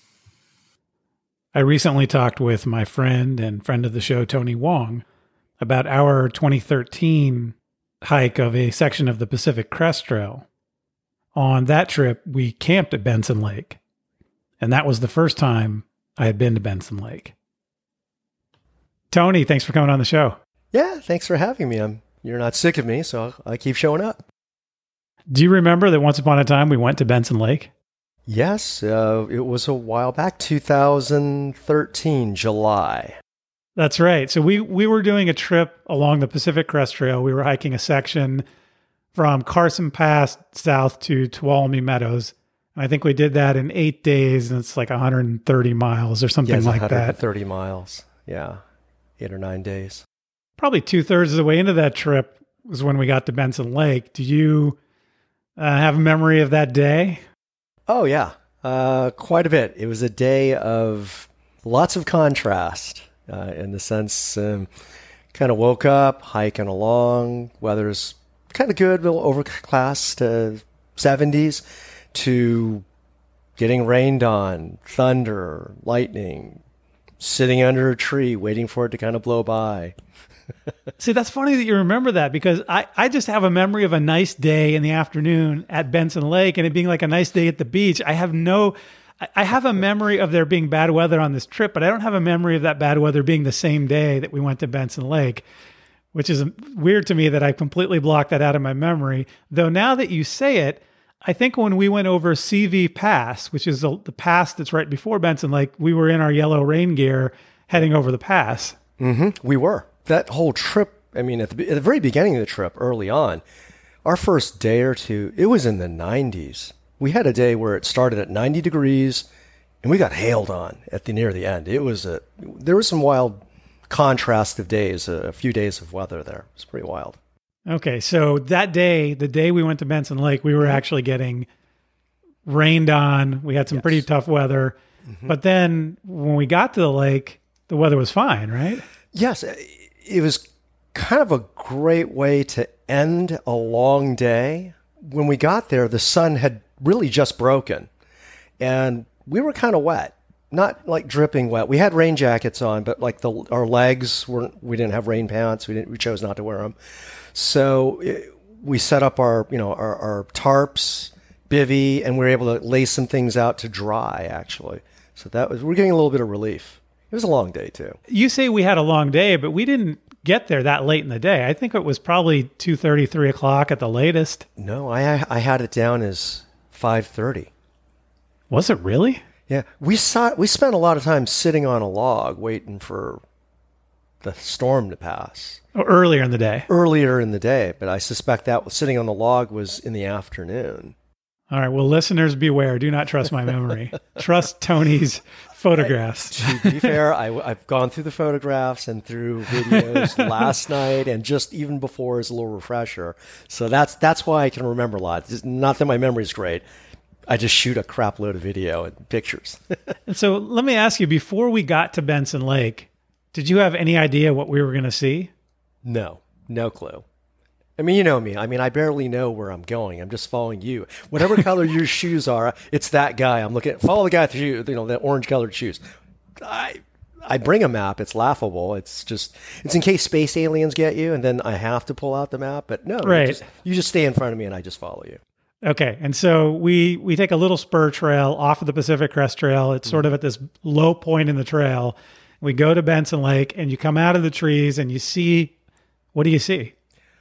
I recently talked with my friend and friend of the show, Tony Wong, about our twenty thirteen hike of a section of the Pacific Crest Trail. On that trip, we camped at Benson Lake, and that was the first time I had been to Benson Lake. Tony, thanks for coming on the show. Yeah, thanks for having me. I'm You're not sick of me, so I keep showing up. Do you remember that once upon a time we went to Benson Lake? Yes, uh, it was a while back, two thousand thirteen, July. That's right. So we, we were doing a trip along the Pacific Crest Trail. We were hiking a section from Carson Pass south to Tuolumne Meadows. And I think we did that in eight days, and it's like one hundred thirty miles or something yes, like that. one hundred thirty miles. Yeah, eight or nine days. Probably two-thirds of the way into that trip was when we got to Benson Lake. Do you uh, have a memory of that day? Oh, yeah. Uh, quite a bit. It was a day of lots of contrast uh, in the sense um, kind of woke up, hiking along, weather's kind of good, a little overcast, uh, seventies, to getting rained on, thunder, lightning, sitting under a tree, waiting for it to kind of blow by. See, that's funny that you remember that, because I, I just have a memory of a nice day in the afternoon at Benson Lake and it being like a nice day at the beach. I have no, I- I have a memory of there being bad weather on this trip, but I don't have a memory of that bad weather being the same day that we went to Benson Lake, which is weird to me that I completely blocked that out of my memory. Though now that you say it, I think when we went over C V Pass, which is the, the pass that's right before Benson Lake, we were in our yellow rain gear heading over the pass. Mm-hmm. We were. That whole trip, I mean, at the, at the very beginning of the trip, early on, our first day or two, it was in the nineties. We had a day where it started at ninety degrees, and we got hailed on at the near the end. It was a there was some wild contrast of days, a, a few days of weather there. It was pretty wild. Okay, so that day, the day we went to Benson Lake, we were actually getting rained on. We had some Yes. pretty tough weather. Mm-hmm. But then when we got to the lake, the weather was fine, right? Yes, it was kind of a great way to end a long day. When we got there, the sun had really just broken, and we were kind of wet. Not like dripping wet. We had rain jackets on, but like the our legs weren't. We didn't have rain pants. We didn't. We chose not to wear them. So it, we set up our you know our, our tarps, bivvy, and we were able to lay some things out to dry. Actually, so that was we're getting a little bit of relief. It was a long day too. You say we had a long day, but we didn't get there that late in the day. I think it was probably two thirty, three o'clock at the latest. No, I I had it down as five thirty. Was it really? Yeah, we saw we spent a lot of time sitting on a log waiting for the storm to pass. Oh, earlier in the day. Earlier in the day, but I suspect that sitting on the log was in the afternoon. All right. Well, listeners, beware. Do not trust my memory. Trust Tony's photographs. To be fair, I, I've gone through the photographs and through videos last night and just even before as a little refresher. So that's that's why I can remember a lot. It's not that my memory's great. I just shoot a crap load of video and pictures. And so let me ask you, before we got to Benson Lake, did you have any idea what we were going to see? No, no clue. I mean, you know me. I mean, I barely know where I'm going. I'm just following you. Whatever color your shoes are, it's that guy. I'm looking at, follow the guy through, you know, the orange colored shoes. I I bring a map. It's laughable. It's just, it's in case space aliens get you, and then I have to pull out the map. But no, right. you, just, you just stay in front of me and I just follow you. Okay. And so we, we take a little spur trail off of the Pacific Crest Trail. It's sort of at this low point in the trail. We go to Benson Lake and you come out of the trees and you see, what do you see?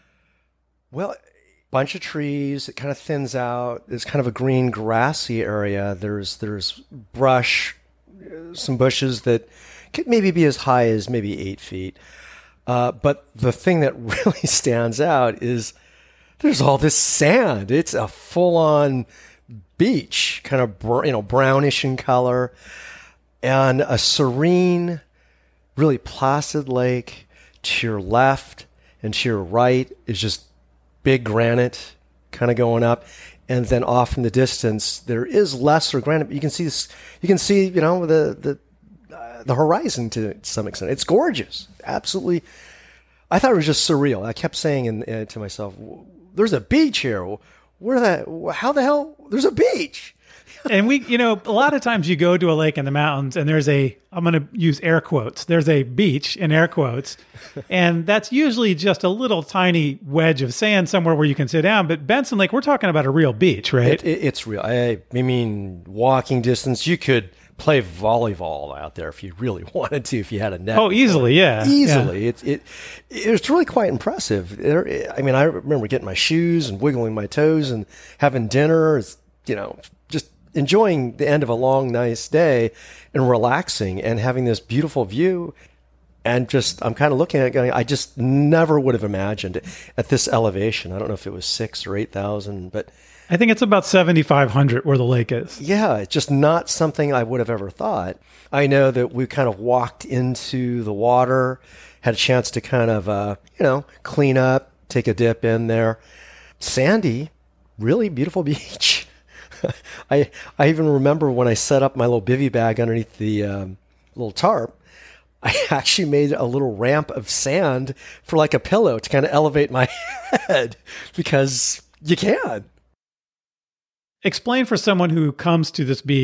Well, bunch of trees. It kind of thins out. There's kind of a green grassy area. There's, there's brush, some bushes that could maybe be as high as maybe eight feet. Uh, but the thing that really stands out is there's all this sand. It's a full-on beach, kind of br- you know brownish in color, and a serene, really placid lake. To your left and to your right is just big granite kind of going up, and then off in the distance there is lesser granite. But you can see this. You can see you know the the uh, the horizon to some extent. It's gorgeous, absolutely. I thought it was just surreal. I kept saying in, uh, to myself, there's a beach here. Where the, how the hell, there's a beach. And we, you know, a lot of times you go to a lake in the mountains and there's a, I'm going to use air quotes, there's a beach in air quotes. And that's usually just a little tiny wedge of sand somewhere where you can sit down. But Benson Lake, we're talking about a real beach, right? It, it, it's real. I, I mean, walking distance, you could play volleyball out there if you really wanted to, if you had a net. Oh, easily, yeah. Easily. Yeah. It, it, it was really quite impressive. There, I mean, I remember getting my shoes and wiggling my toes and having dinner, you know, just enjoying the end of a long, nice day and relaxing and having this beautiful view. And just, I'm kind of looking at it going, I just never would have imagined it at this elevation. I don't know if it was six or eight thousand, but I think it's about seventy-five hundred where the lake is. yeah, it's just not something I would have ever thought. I know that we kind of walked into the water, had a chance to kind of, uh, you know, clean up, take a dip in there. Sandy, really beautiful beach. I I even remember when I set up my little bivy bag underneath the um, little tarp, I actually made a little ramp of sand for like a pillow to kind of elevate my head because you can. Explain for someone who comes to this beach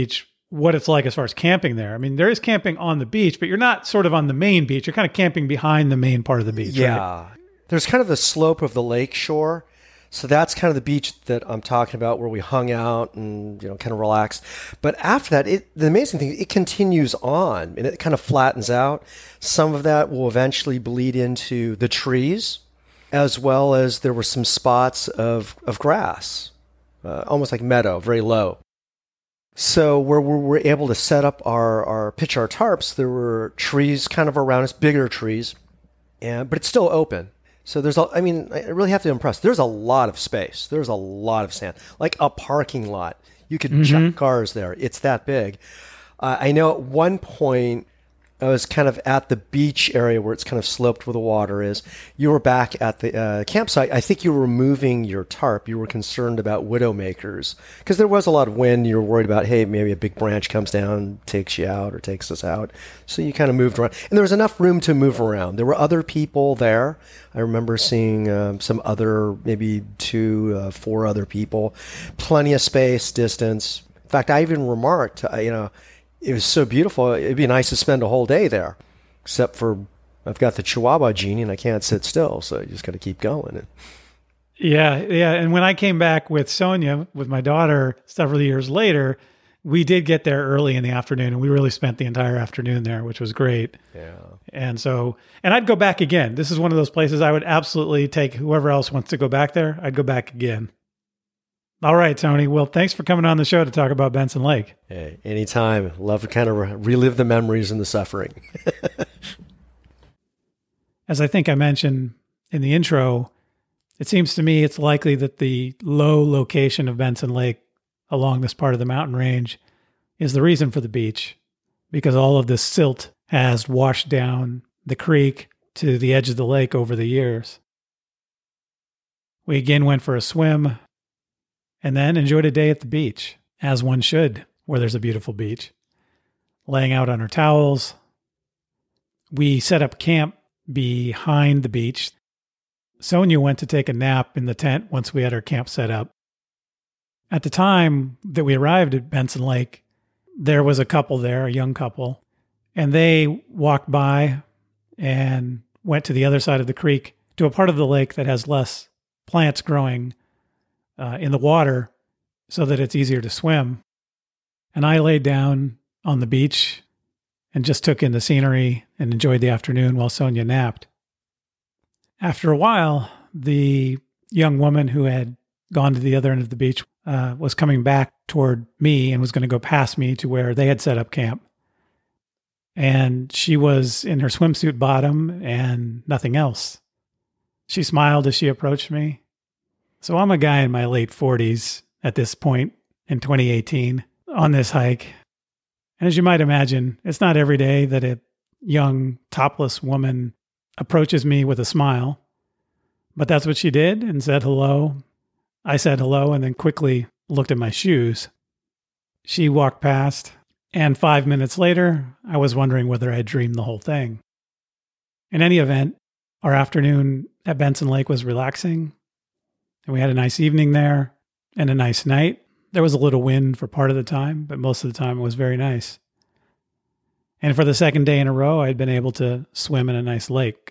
what it's like as far as camping there. I mean, there is camping on the beach, but you're not sort of on the main beach. You're kind of camping behind the main part of the beach. Yeah. Right? There's kind of the slope of the lake shore. So that's kind of the beach that I'm talking about where we hung out and, you know, kind of relaxed. But after that, it, the amazing thing, it continues on and it kind of flattens out. Some of that will eventually bleed into the trees, as well as there were some spots of, of grass, uh, almost like meadow, very low. So where we were able to set up our, our pitch our tarps, there were trees kind of around us, bigger trees, and but it's still open. So there's a, I mean, I really have to impress. There's a lot of space. There's a lot of sand, like a parking lot. You could mm-hmm. chuck cars there. It's that big. Uh, I know at one point, I was kind of at the beach area where it's kind of sloped where the water is. You were back at the uh, campsite. I think you were moving your tarp. You were concerned about widowmakers because there was a lot of wind. You were worried about, hey, maybe a big branch comes down, takes you out or takes us out. So you kind of moved around. And there was enough room to move around. There were other people there. I remember seeing um, some other, maybe two, uh, four other people. Plenty of space, distance. In fact, I even remarked, uh, you know, it was so beautiful. It'd be nice to spend a whole day there, except for I've got the Chihuahua genie and I can't sit still. So you just got to keep going. Yeah. Yeah. And when I came back with Sonia, with my daughter several years later, we did get there early in the afternoon and we really spent the entire afternoon there, which was great. Yeah. And so, and I'd go back again. This is one of those places I would absolutely take whoever else wants to go back there. I'd go back again. All right, Tony. Well, thanks for coming on the show to talk about Benson Lake. Hey, anytime. Love to kind of re- relive the memories and the suffering. As I think I mentioned in the intro, it seems to me it's likely that the low location of Benson Lake along this part of the mountain range is the reason for the beach, because all of this silt has washed down the creek to the edge of the lake over the years. We again went for a swim, and then enjoyed a day at the beach, as one should, where there's a beautiful beach. Laying out on our towels. We set up camp behind the beach. Sonia went to take a nap in the tent once we had our camp set up. At the time that we arrived at Benson Lake, there was a couple there, a young couple, and they walked by and went to the other side of the creek to a part of the lake that has less plants growing Uh, in the water so that it's easier to swim. And I laid down on the beach and just took in the scenery and enjoyed the afternoon while Sonia napped. After a while, the young woman who had gone to the other end of the beach uh, was coming back toward me and was going to go past me to where they had set up camp. And she was in her swimsuit bottom and nothing else. She smiled as she approached me. So I'm a guy in my late forties at this point in twenty eighteen on this hike. And as you might imagine, it's not every day that a young topless woman approaches me with a smile. But that's what she did and said hello. I said hello and then quickly looked at my shoes. She walked past, and five minutes later, I was wondering whether I dreamed the whole thing. In any event, our afternoon at Benson Lake was relaxing. And we had a nice evening there and a nice night. There was a little wind for part of the time, but most of the time it was very nice. And for the second day in a row, I'd been able to swim in a nice lake.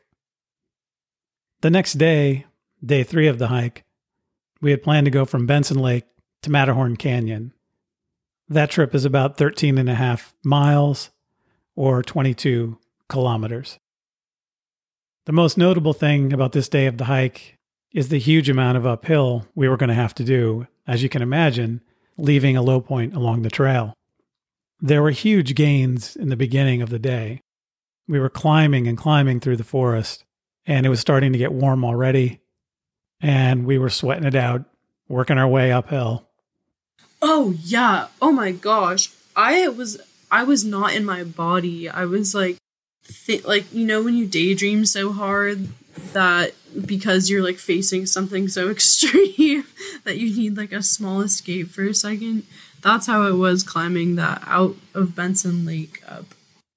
The next day, day three of the hike, we had planned to go from Benson Lake to Matterhorn Canyon. That trip is about thirteen and a half miles or twenty-two kilometers. The most notable thing about this day of the hike is the huge amount of uphill we were going to have to do, as you can imagine, leaving a low point along the trail. There were huge gains in the beginning of the day. We were climbing and climbing through the forest, and it was starting to get warm already, and we were sweating it out, working our way uphill. Oh, yeah. Oh, my gosh. I was I was not in my body. I was like, th- like you know when you daydream so hard that because you're like facing something so extreme that you need like a small escape for a second. That's how it was climbing that out of Benson Lake up.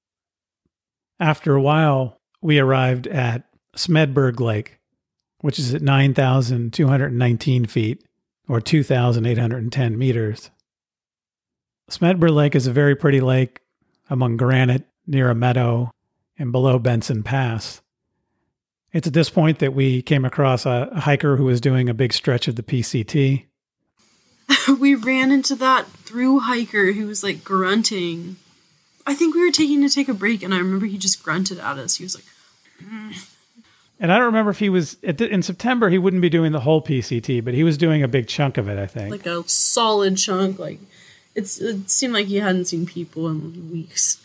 After a while, we arrived at Smedberg Lake, which is at nine thousand two hundred nineteen feet or two thousand eight hundred ten meters. Smedberg Lake is a very pretty lake among granite near a meadow and below Benson Pass. It's at this point that we came across a, a hiker who was doing a big stretch of the P C T. We ran into that through hiker who was like grunting. I think we were taking to take a break, and I remember he just grunted at us. He was like, mm. And I don't remember if he was, in September, he wouldn't be doing the whole P C T, but he was doing a big chunk of it, I think. Like a solid chunk. Like it's It seemed like he hadn't seen people in weeks.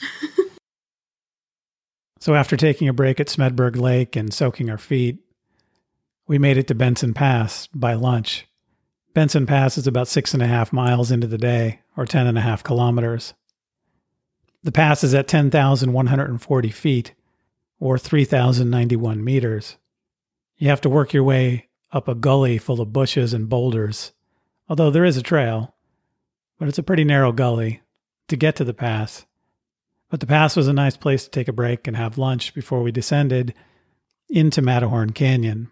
So after taking a break at Smedberg Lake and soaking our feet, we made it to Benson Pass by lunch. Benson Pass is about six and a half miles into the day, or ten and a half kilometers. The pass is at ten thousand one hundred forty feet, or three thousand ninety-one meters. You have to work your way up a gully full of bushes and boulders, although there is a trail, but it's a pretty narrow gully to get to the pass. But the pass was a nice place to take a break and have lunch before we descended into Matterhorn Canyon.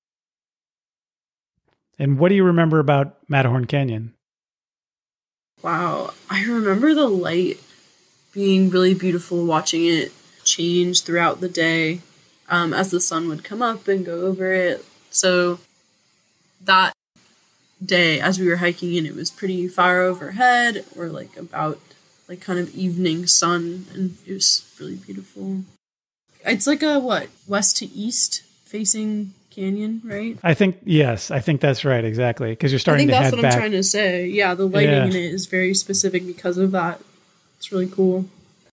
And what do you remember about Matterhorn Canyon? Wow, I remember the light being really beautiful, watching it change throughout the day um, as the sun would come up and go over it. So that day, as we were hiking in, it was pretty far overhead, or like about like kind of evening sun, and it was really beautiful. It's like a, what, west to east facing canyon, right? I think, yes, I think that's right, exactly, because you're starting to head back. I think that's what I'm trying to say. Yeah, the lighting yeah. in it is very specific because of that. It's really cool.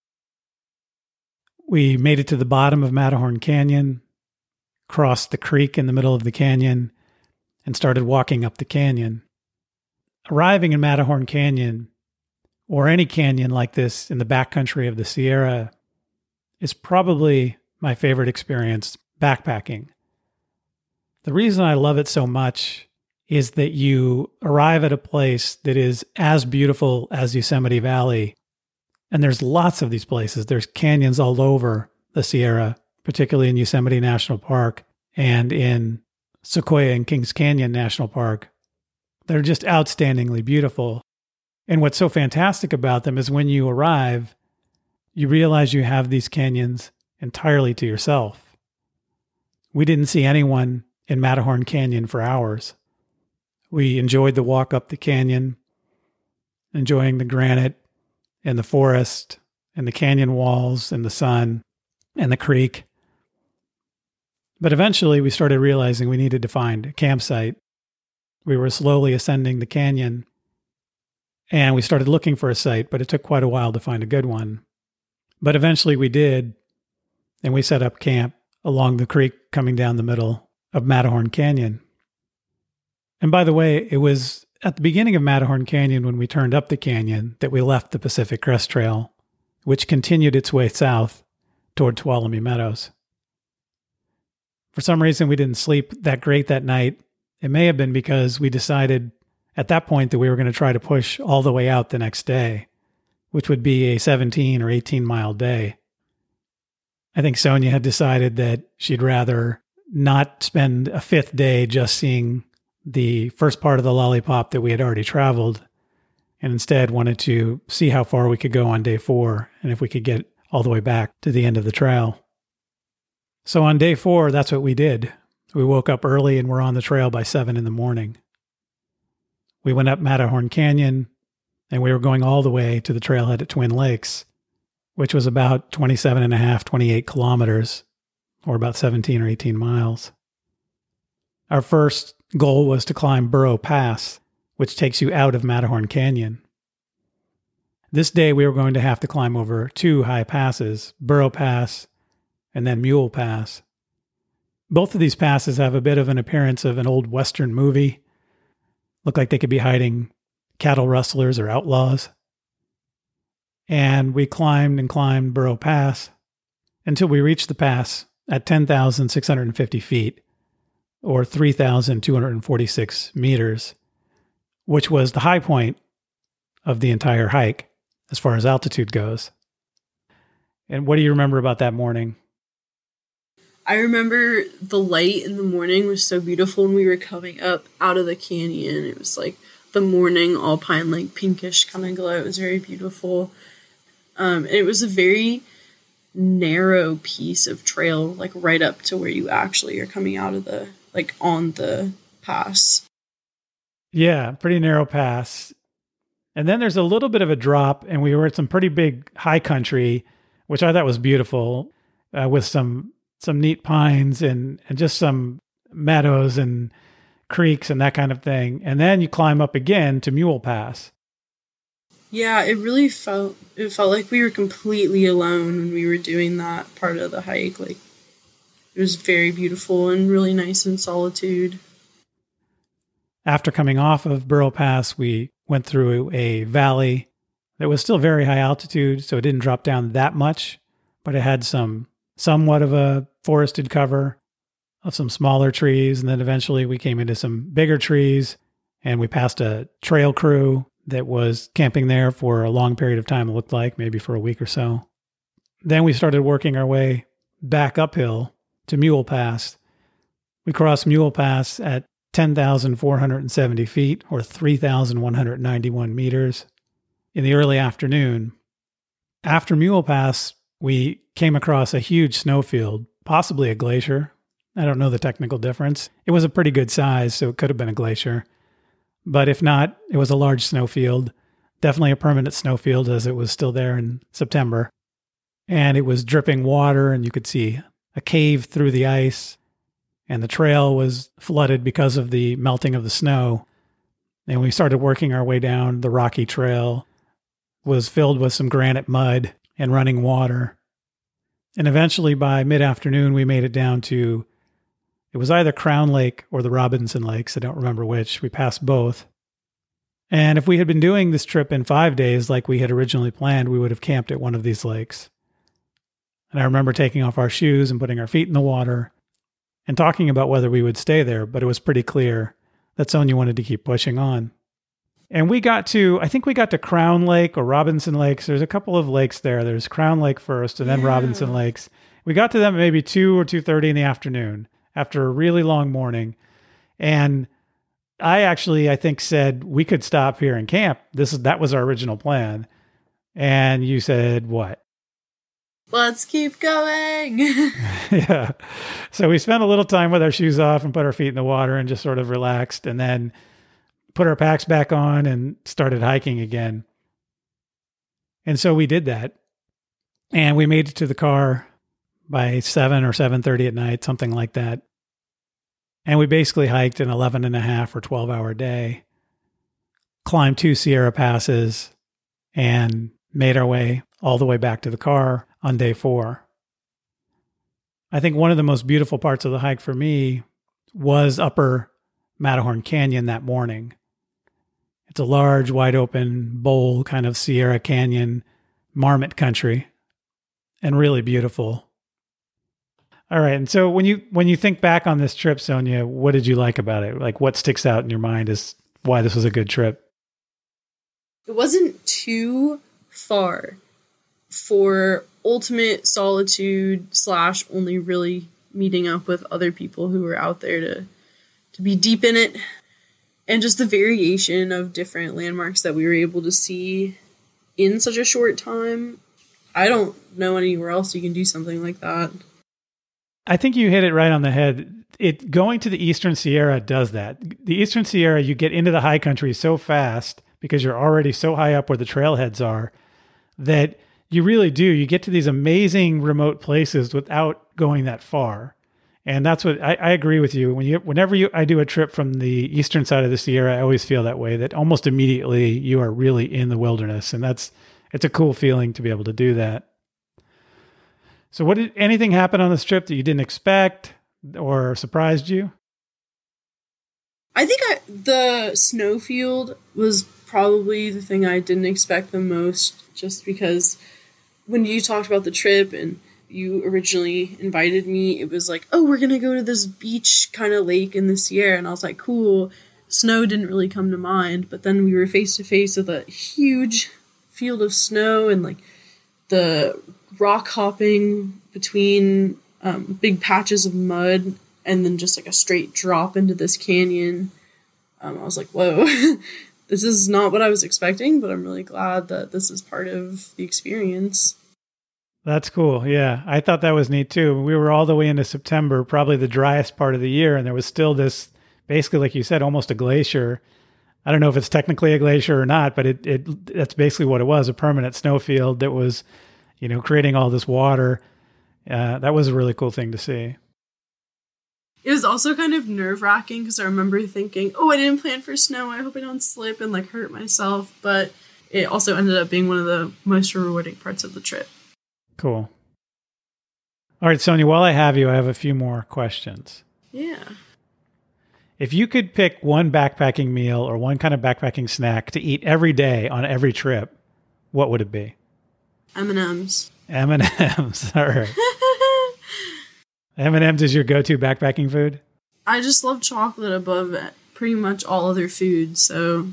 We made it to the bottom of Matterhorn Canyon, crossed the creek in the middle of the canyon, and started walking up the canyon. Arriving in Matterhorn Canyon, or any canyon like this in the backcountry of the Sierra, is probably my favorite experience backpacking. The reason I love it so much is that you arrive at a place that is as beautiful as Yosemite Valley. And there's lots of these places. There's canyons all over the Sierra, particularly in Yosemite National Park and in Sequoia and Kings Canyon National Park. They're just outstandingly beautiful. And what's so fantastic about them is when you arrive, you realize you have these canyons entirely to yourself. We didn't see anyone in Matterhorn Canyon for hours. We enjoyed the walk up the canyon, enjoying the granite and the forest and the canyon walls and the sun and the creek. But eventually we started realizing we needed to find a campsite. We were slowly ascending the canyon, and we started looking for a site, but it took quite a while to find a good one. But eventually we did, and we set up camp along the creek coming down the middle of Matterhorn Canyon. And by the way, it was at the beginning of Matterhorn Canyon when we turned up the canyon that we left the Pacific Crest Trail, which continued its way south toward Tuolumne Meadows. For some reason, we didn't sleep that great that night. It may have been because we decided at that point that we were going to try to push all the way out the next day, which would be a seventeen or eighteen mile day. I think Sonia had decided that she'd rather not spend a fifth day just seeing the first part of the Lollipop that we had already traveled, and instead wanted to see how far we could go on day four and if we could get all the way back to the end of the trail. So on day four, that's what we did. We woke up early and were on the trail by seven in the morning. We went up Matterhorn Canyon, and we were going all the way to the trailhead at Twin Lakes, which was about twenty-seven and a half, twenty-eight kilometers, or about seventeen or eighteen miles. Our first goal was to climb Burro Pass, which takes you out of Matterhorn Canyon. This day we were going to have to climb over two high passes, Burro Pass and then Mule Pass. Both of these passes have a bit of an appearance of an old Western movie. Look like they could be hiding cattle rustlers or outlaws. And we climbed and climbed Burro Pass until we reached the pass at ten thousand six hundred fifty feet, or three thousand two hundred forty-six meters, which was the high point of the entire hike as far as altitude goes. And what do you remember about that morning? I remember the light in the morning was so beautiful when we were coming up out of the canyon. It was like the the morning alpine, like pinkish kind of glow. It was very beautiful. Um, and it was a very narrow piece of trail, like right up to where you actually are coming out of the, like on the pass. Yeah, pretty narrow pass. And then there's a little bit of a drop, and we were at some pretty big high country, which I thought was beautiful, uh, with some some neat pines and, and just some meadows and creeks and that kind of thing. And then you climb up again to Mule Pass. Yeah, it really felt it felt like we were completely alone when we were doing that part of the hike. Like, it was very beautiful and really nice in solitude. After coming off of Burro Pass, we went through a valley that was still very high altitude, so it didn't drop down that much, but it had some somewhat of a forested cover of some smaller trees. And then eventually we came into some bigger trees, and we passed a trail crew that was camping there for a long period of time, it looked like, maybe for a week or so. Then we started working our way back uphill to Mule Pass. We crossed Mule Pass at ten thousand four hundred seventy feet, or three thousand one hundred ninety-one meters, in the early afternoon. After Mule Pass, we came across a huge snowfield, possibly a glacier. I don't know the technical difference. It was a pretty good size, so it could have been a glacier. But if not, it was a large snowfield, definitely a permanent snowfield, as it was still there in September. And it was dripping water, and you could see a cave through the ice, and the trail was flooded because of the melting of the snow. And we started working our way down. The rocky trail was filled with some granite mud and running water. And eventually, by mid-afternoon, we made it down to, it was either Crown Lake or the Robinson Lakes. I don't remember which. We passed both. And if we had been doing this trip in five days like we had originally planned, we would have camped at one of these lakes. And I remember taking off our shoes and putting our feet in the water and talking about whether we would stay there, but it was pretty clear that Sonia wanted to keep pushing on. And we got to, I think we got to Crown Lake or Robinson Lakes. There's a couple of lakes there. There's Crown Lake first and then yeah. Robinson Lakes. We got to them at maybe two or two thirty in the afternoon after a really long morning. And I actually, I think, said we could stop here and camp. This is, that was our original plan. And you said what? Let's keep going. Yeah. So we spent a little time with our shoes off and put our feet in the water and just sort of relaxed, and then put our packs back on and started hiking again. And so we did that. And we made it to the car by seven or seven thirty at night, something like that. And we basically hiked an eleven and a half or twelve hour day, climbed two Sierra passes, and made our way all the way back to the car on day four. I think one of the most beautiful parts of the hike for me was Upper Matterhorn Canyon that morning. It's a large, wide open bowl, kind of Sierra Canyon, marmot country, and really beautiful. All right. And so when you when you think back on this trip, Sonia, what did you like about it? Like, what sticks out in your mind as why this was a good trip? It wasn't too far for ultimate solitude slash only really meeting up with other people who were out there to to be deep in it. And just the variation of different landmarks that we were able to see in such a short time. I don't know anywhere else you can do something like that. I think you hit it right on the head. It going to the Eastern Sierra does that. The Eastern Sierra, you get into the high country so fast because you're already so high up where the trailheads are that you really do. You get to these amazing remote places without going that far. And that's what I, I agree with you. When you, whenever you, I do a trip from the eastern side of the Sierra, I always feel that way, that almost immediately you are really in the wilderness. And that's, it's a cool feeling to be able to do that. So what did, anything happen on this trip that you didn't expect or surprised you? I think I, the snowfield was probably the thing I didn't expect the most, just because when you talked about the trip and you originally invited me, it was like, oh, we're going to go to this beach kind of lake in the Sierra. And I was like, cool. Snow didn't really come to mind. But then we were face to face with a huge field of snow and like the rock hopping between um, big patches of mud and then just like a straight drop into this canyon. Um, I was like, whoa, this is not what I was expecting, but I'm really glad that this is part of the experience. That's cool. Yeah. I thought that was neat too. We were all the way into September, probably the driest part of the year. And there was still this, basically, like you said, almost a glacier. I don't know if it's technically a glacier or not, but it, it that's basically what it was, a permanent snowfield that was, you know, creating all this water. Uh, that was a really cool thing to see. It was also kind of nerve-wracking because I remember thinking, oh, I didn't plan for snow. I hope I don't slip and like hurt myself. But it also ended up being one of the most rewarding parts of the trip. Cool. All right, Sonia, while I have you, I have a few more questions. Yeah. If you could pick one backpacking meal or one kind of backpacking snack to eat every day on every trip, what would it be? M and M's. M and M's. All right. M and M's is your go-to backpacking food? I just love chocolate above pretty much all other foods, so...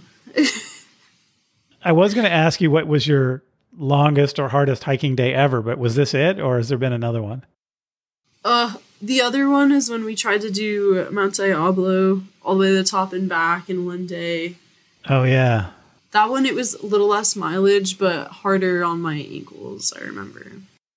I was going to ask you what was your longest or hardest hiking day ever, but was this it, or has there been another one? Uh, the other one is when we tried to do Mount Diablo all the way to the top and back in one day. Oh, yeah. That one, it was a little less mileage, but harder on my ankles, I remember.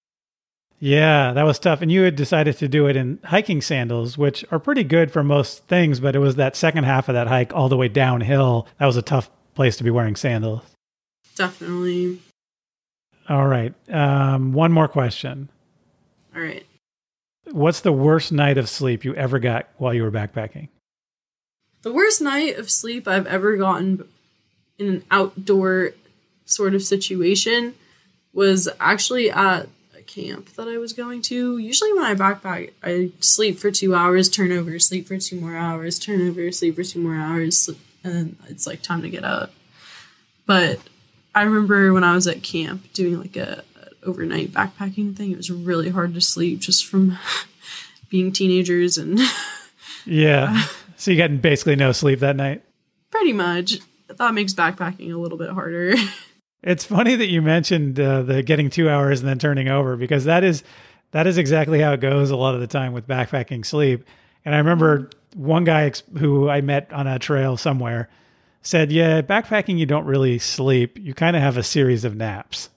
Yeah, that was tough. And you had decided to do it in hiking sandals, which are pretty good for most things, but it was that second half of that hike all the way downhill. That was a tough place to be wearing sandals. Definitely. All right. Um, one more question. All right. What's the worst night of sleep you ever got while you were backpacking? The worst night of sleep I've ever gotten in an outdoor sort of situation was actually at a camp that I was going to. Usually when I backpack, I sleep for two hours, turn over, sleep for two more hours, turn over, sleep for two more hours, sleep, and then it's like time to get up. But I remember when I was at camp doing like a, a overnight backpacking thing, it was really hard to sleep just from being teenagers and yeah. So you got basically no sleep that night? Pretty much. That makes backpacking a little bit harder. It's funny that you mentioned uh, the getting two hours and then turning over, because that is that is exactly how it goes a lot of the time with backpacking sleep. And I remember one guy ex- who I met on a trail somewhere said, yeah, backpacking, you don't really sleep. You kind of have a series of naps.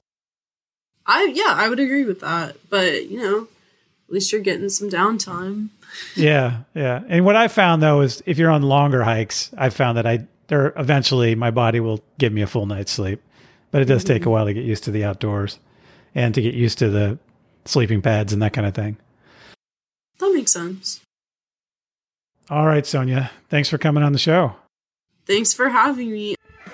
I yeah, I would agree with that. But, you know, at least you're getting some downtime. yeah, yeah. And what I found, though, is if you're on longer hikes, I've found that I there eventually my body will give me a full night's sleep. But it does take a while to get used to the outdoors and to get used to the sleeping pads and that kind of thing. That makes sense. All right, Sonia. Thanks for coming on the show. Thanks for having me.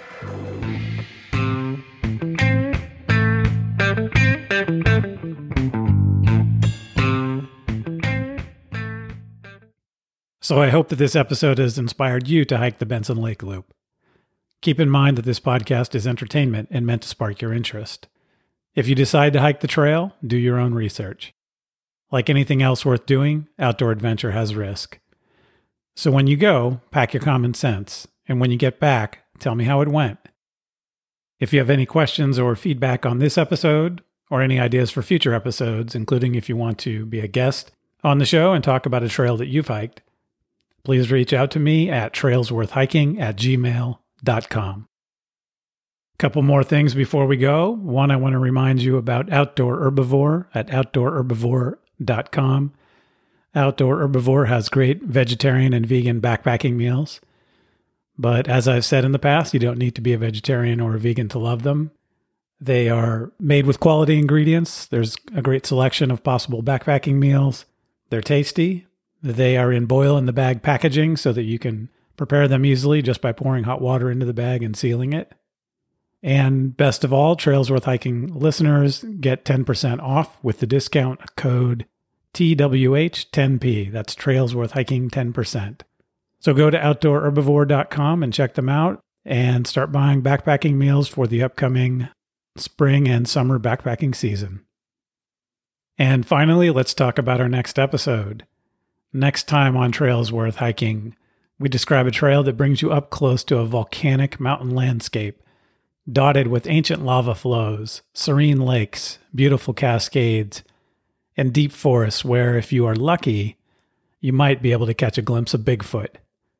So I hope that this episode has inspired you to hike the Benson Lake Loop. Keep in mind that this podcast is entertainment and meant to spark your interest. If you decide to hike the trail, do your own research. Like anything else worth doing, outdoor adventure has risk. So when you go, pack your common sense, and when you get back, tell me how it went. If you have any questions or feedback on this episode, or any ideas for future episodes, including if you want to be a guest on the show and talk about a trail that you've hiked, please reach out to me at trailsworthhiking at gmail dot com. A couple more things before we go. One, I want to remind you about Outdoor Herbivore at outdoor herbivore dot com. Outdoor Herbivore has great vegetarian and vegan backpacking meals. But as I've said in the past, you don't need to be a vegetarian or a vegan to love them. They are made with quality ingredients. There's a great selection of possible backpacking meals. They're tasty. They are in boil-in-the-bag packaging so that you can prepare them easily just by pouring hot water into the bag and sealing it. And best of all, Trails Worth Hiking listeners get ten percent off with the discount code T W H ten P. That's Trails Worth Hiking ten percent. So go to outdoor herbivore dot com and check them out and start buying backpacking meals for the upcoming spring and summer backpacking season. And finally, let's talk about our next episode. Next time on Trails Worth Hiking, we describe a trail that brings you up close to a volcanic mountain landscape, dotted with ancient lava flows, serene lakes, beautiful cascades, and deep forests where, if you are lucky, you might be able to catch a glimpse of Bigfoot.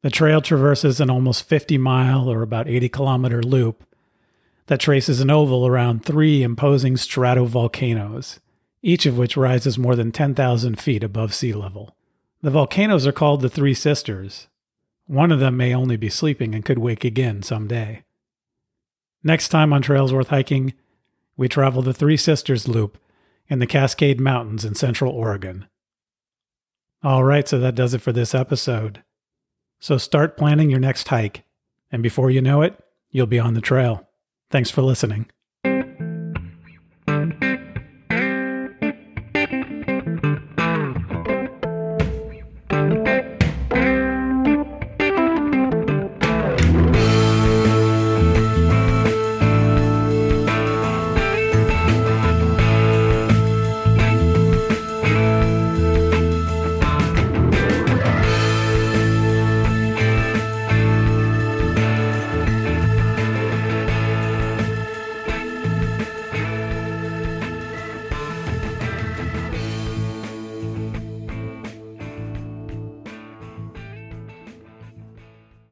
The trail traverses an almost fifty mile or about eighty kilometer loop that traces an oval around three imposing stratovolcanoes, each of which rises more than ten thousand feet above sea level. The volcanoes are called the Three Sisters. One of them may only be sleeping and could wake again someday. Next time on Trails Worth Hiking, we travel the Three Sisters Loop in the Cascade Mountains in Central Oregon. All right, so that does it for this episode. So start planning your next hike, and before you know it, you'll be on the trail. Thanks for listening.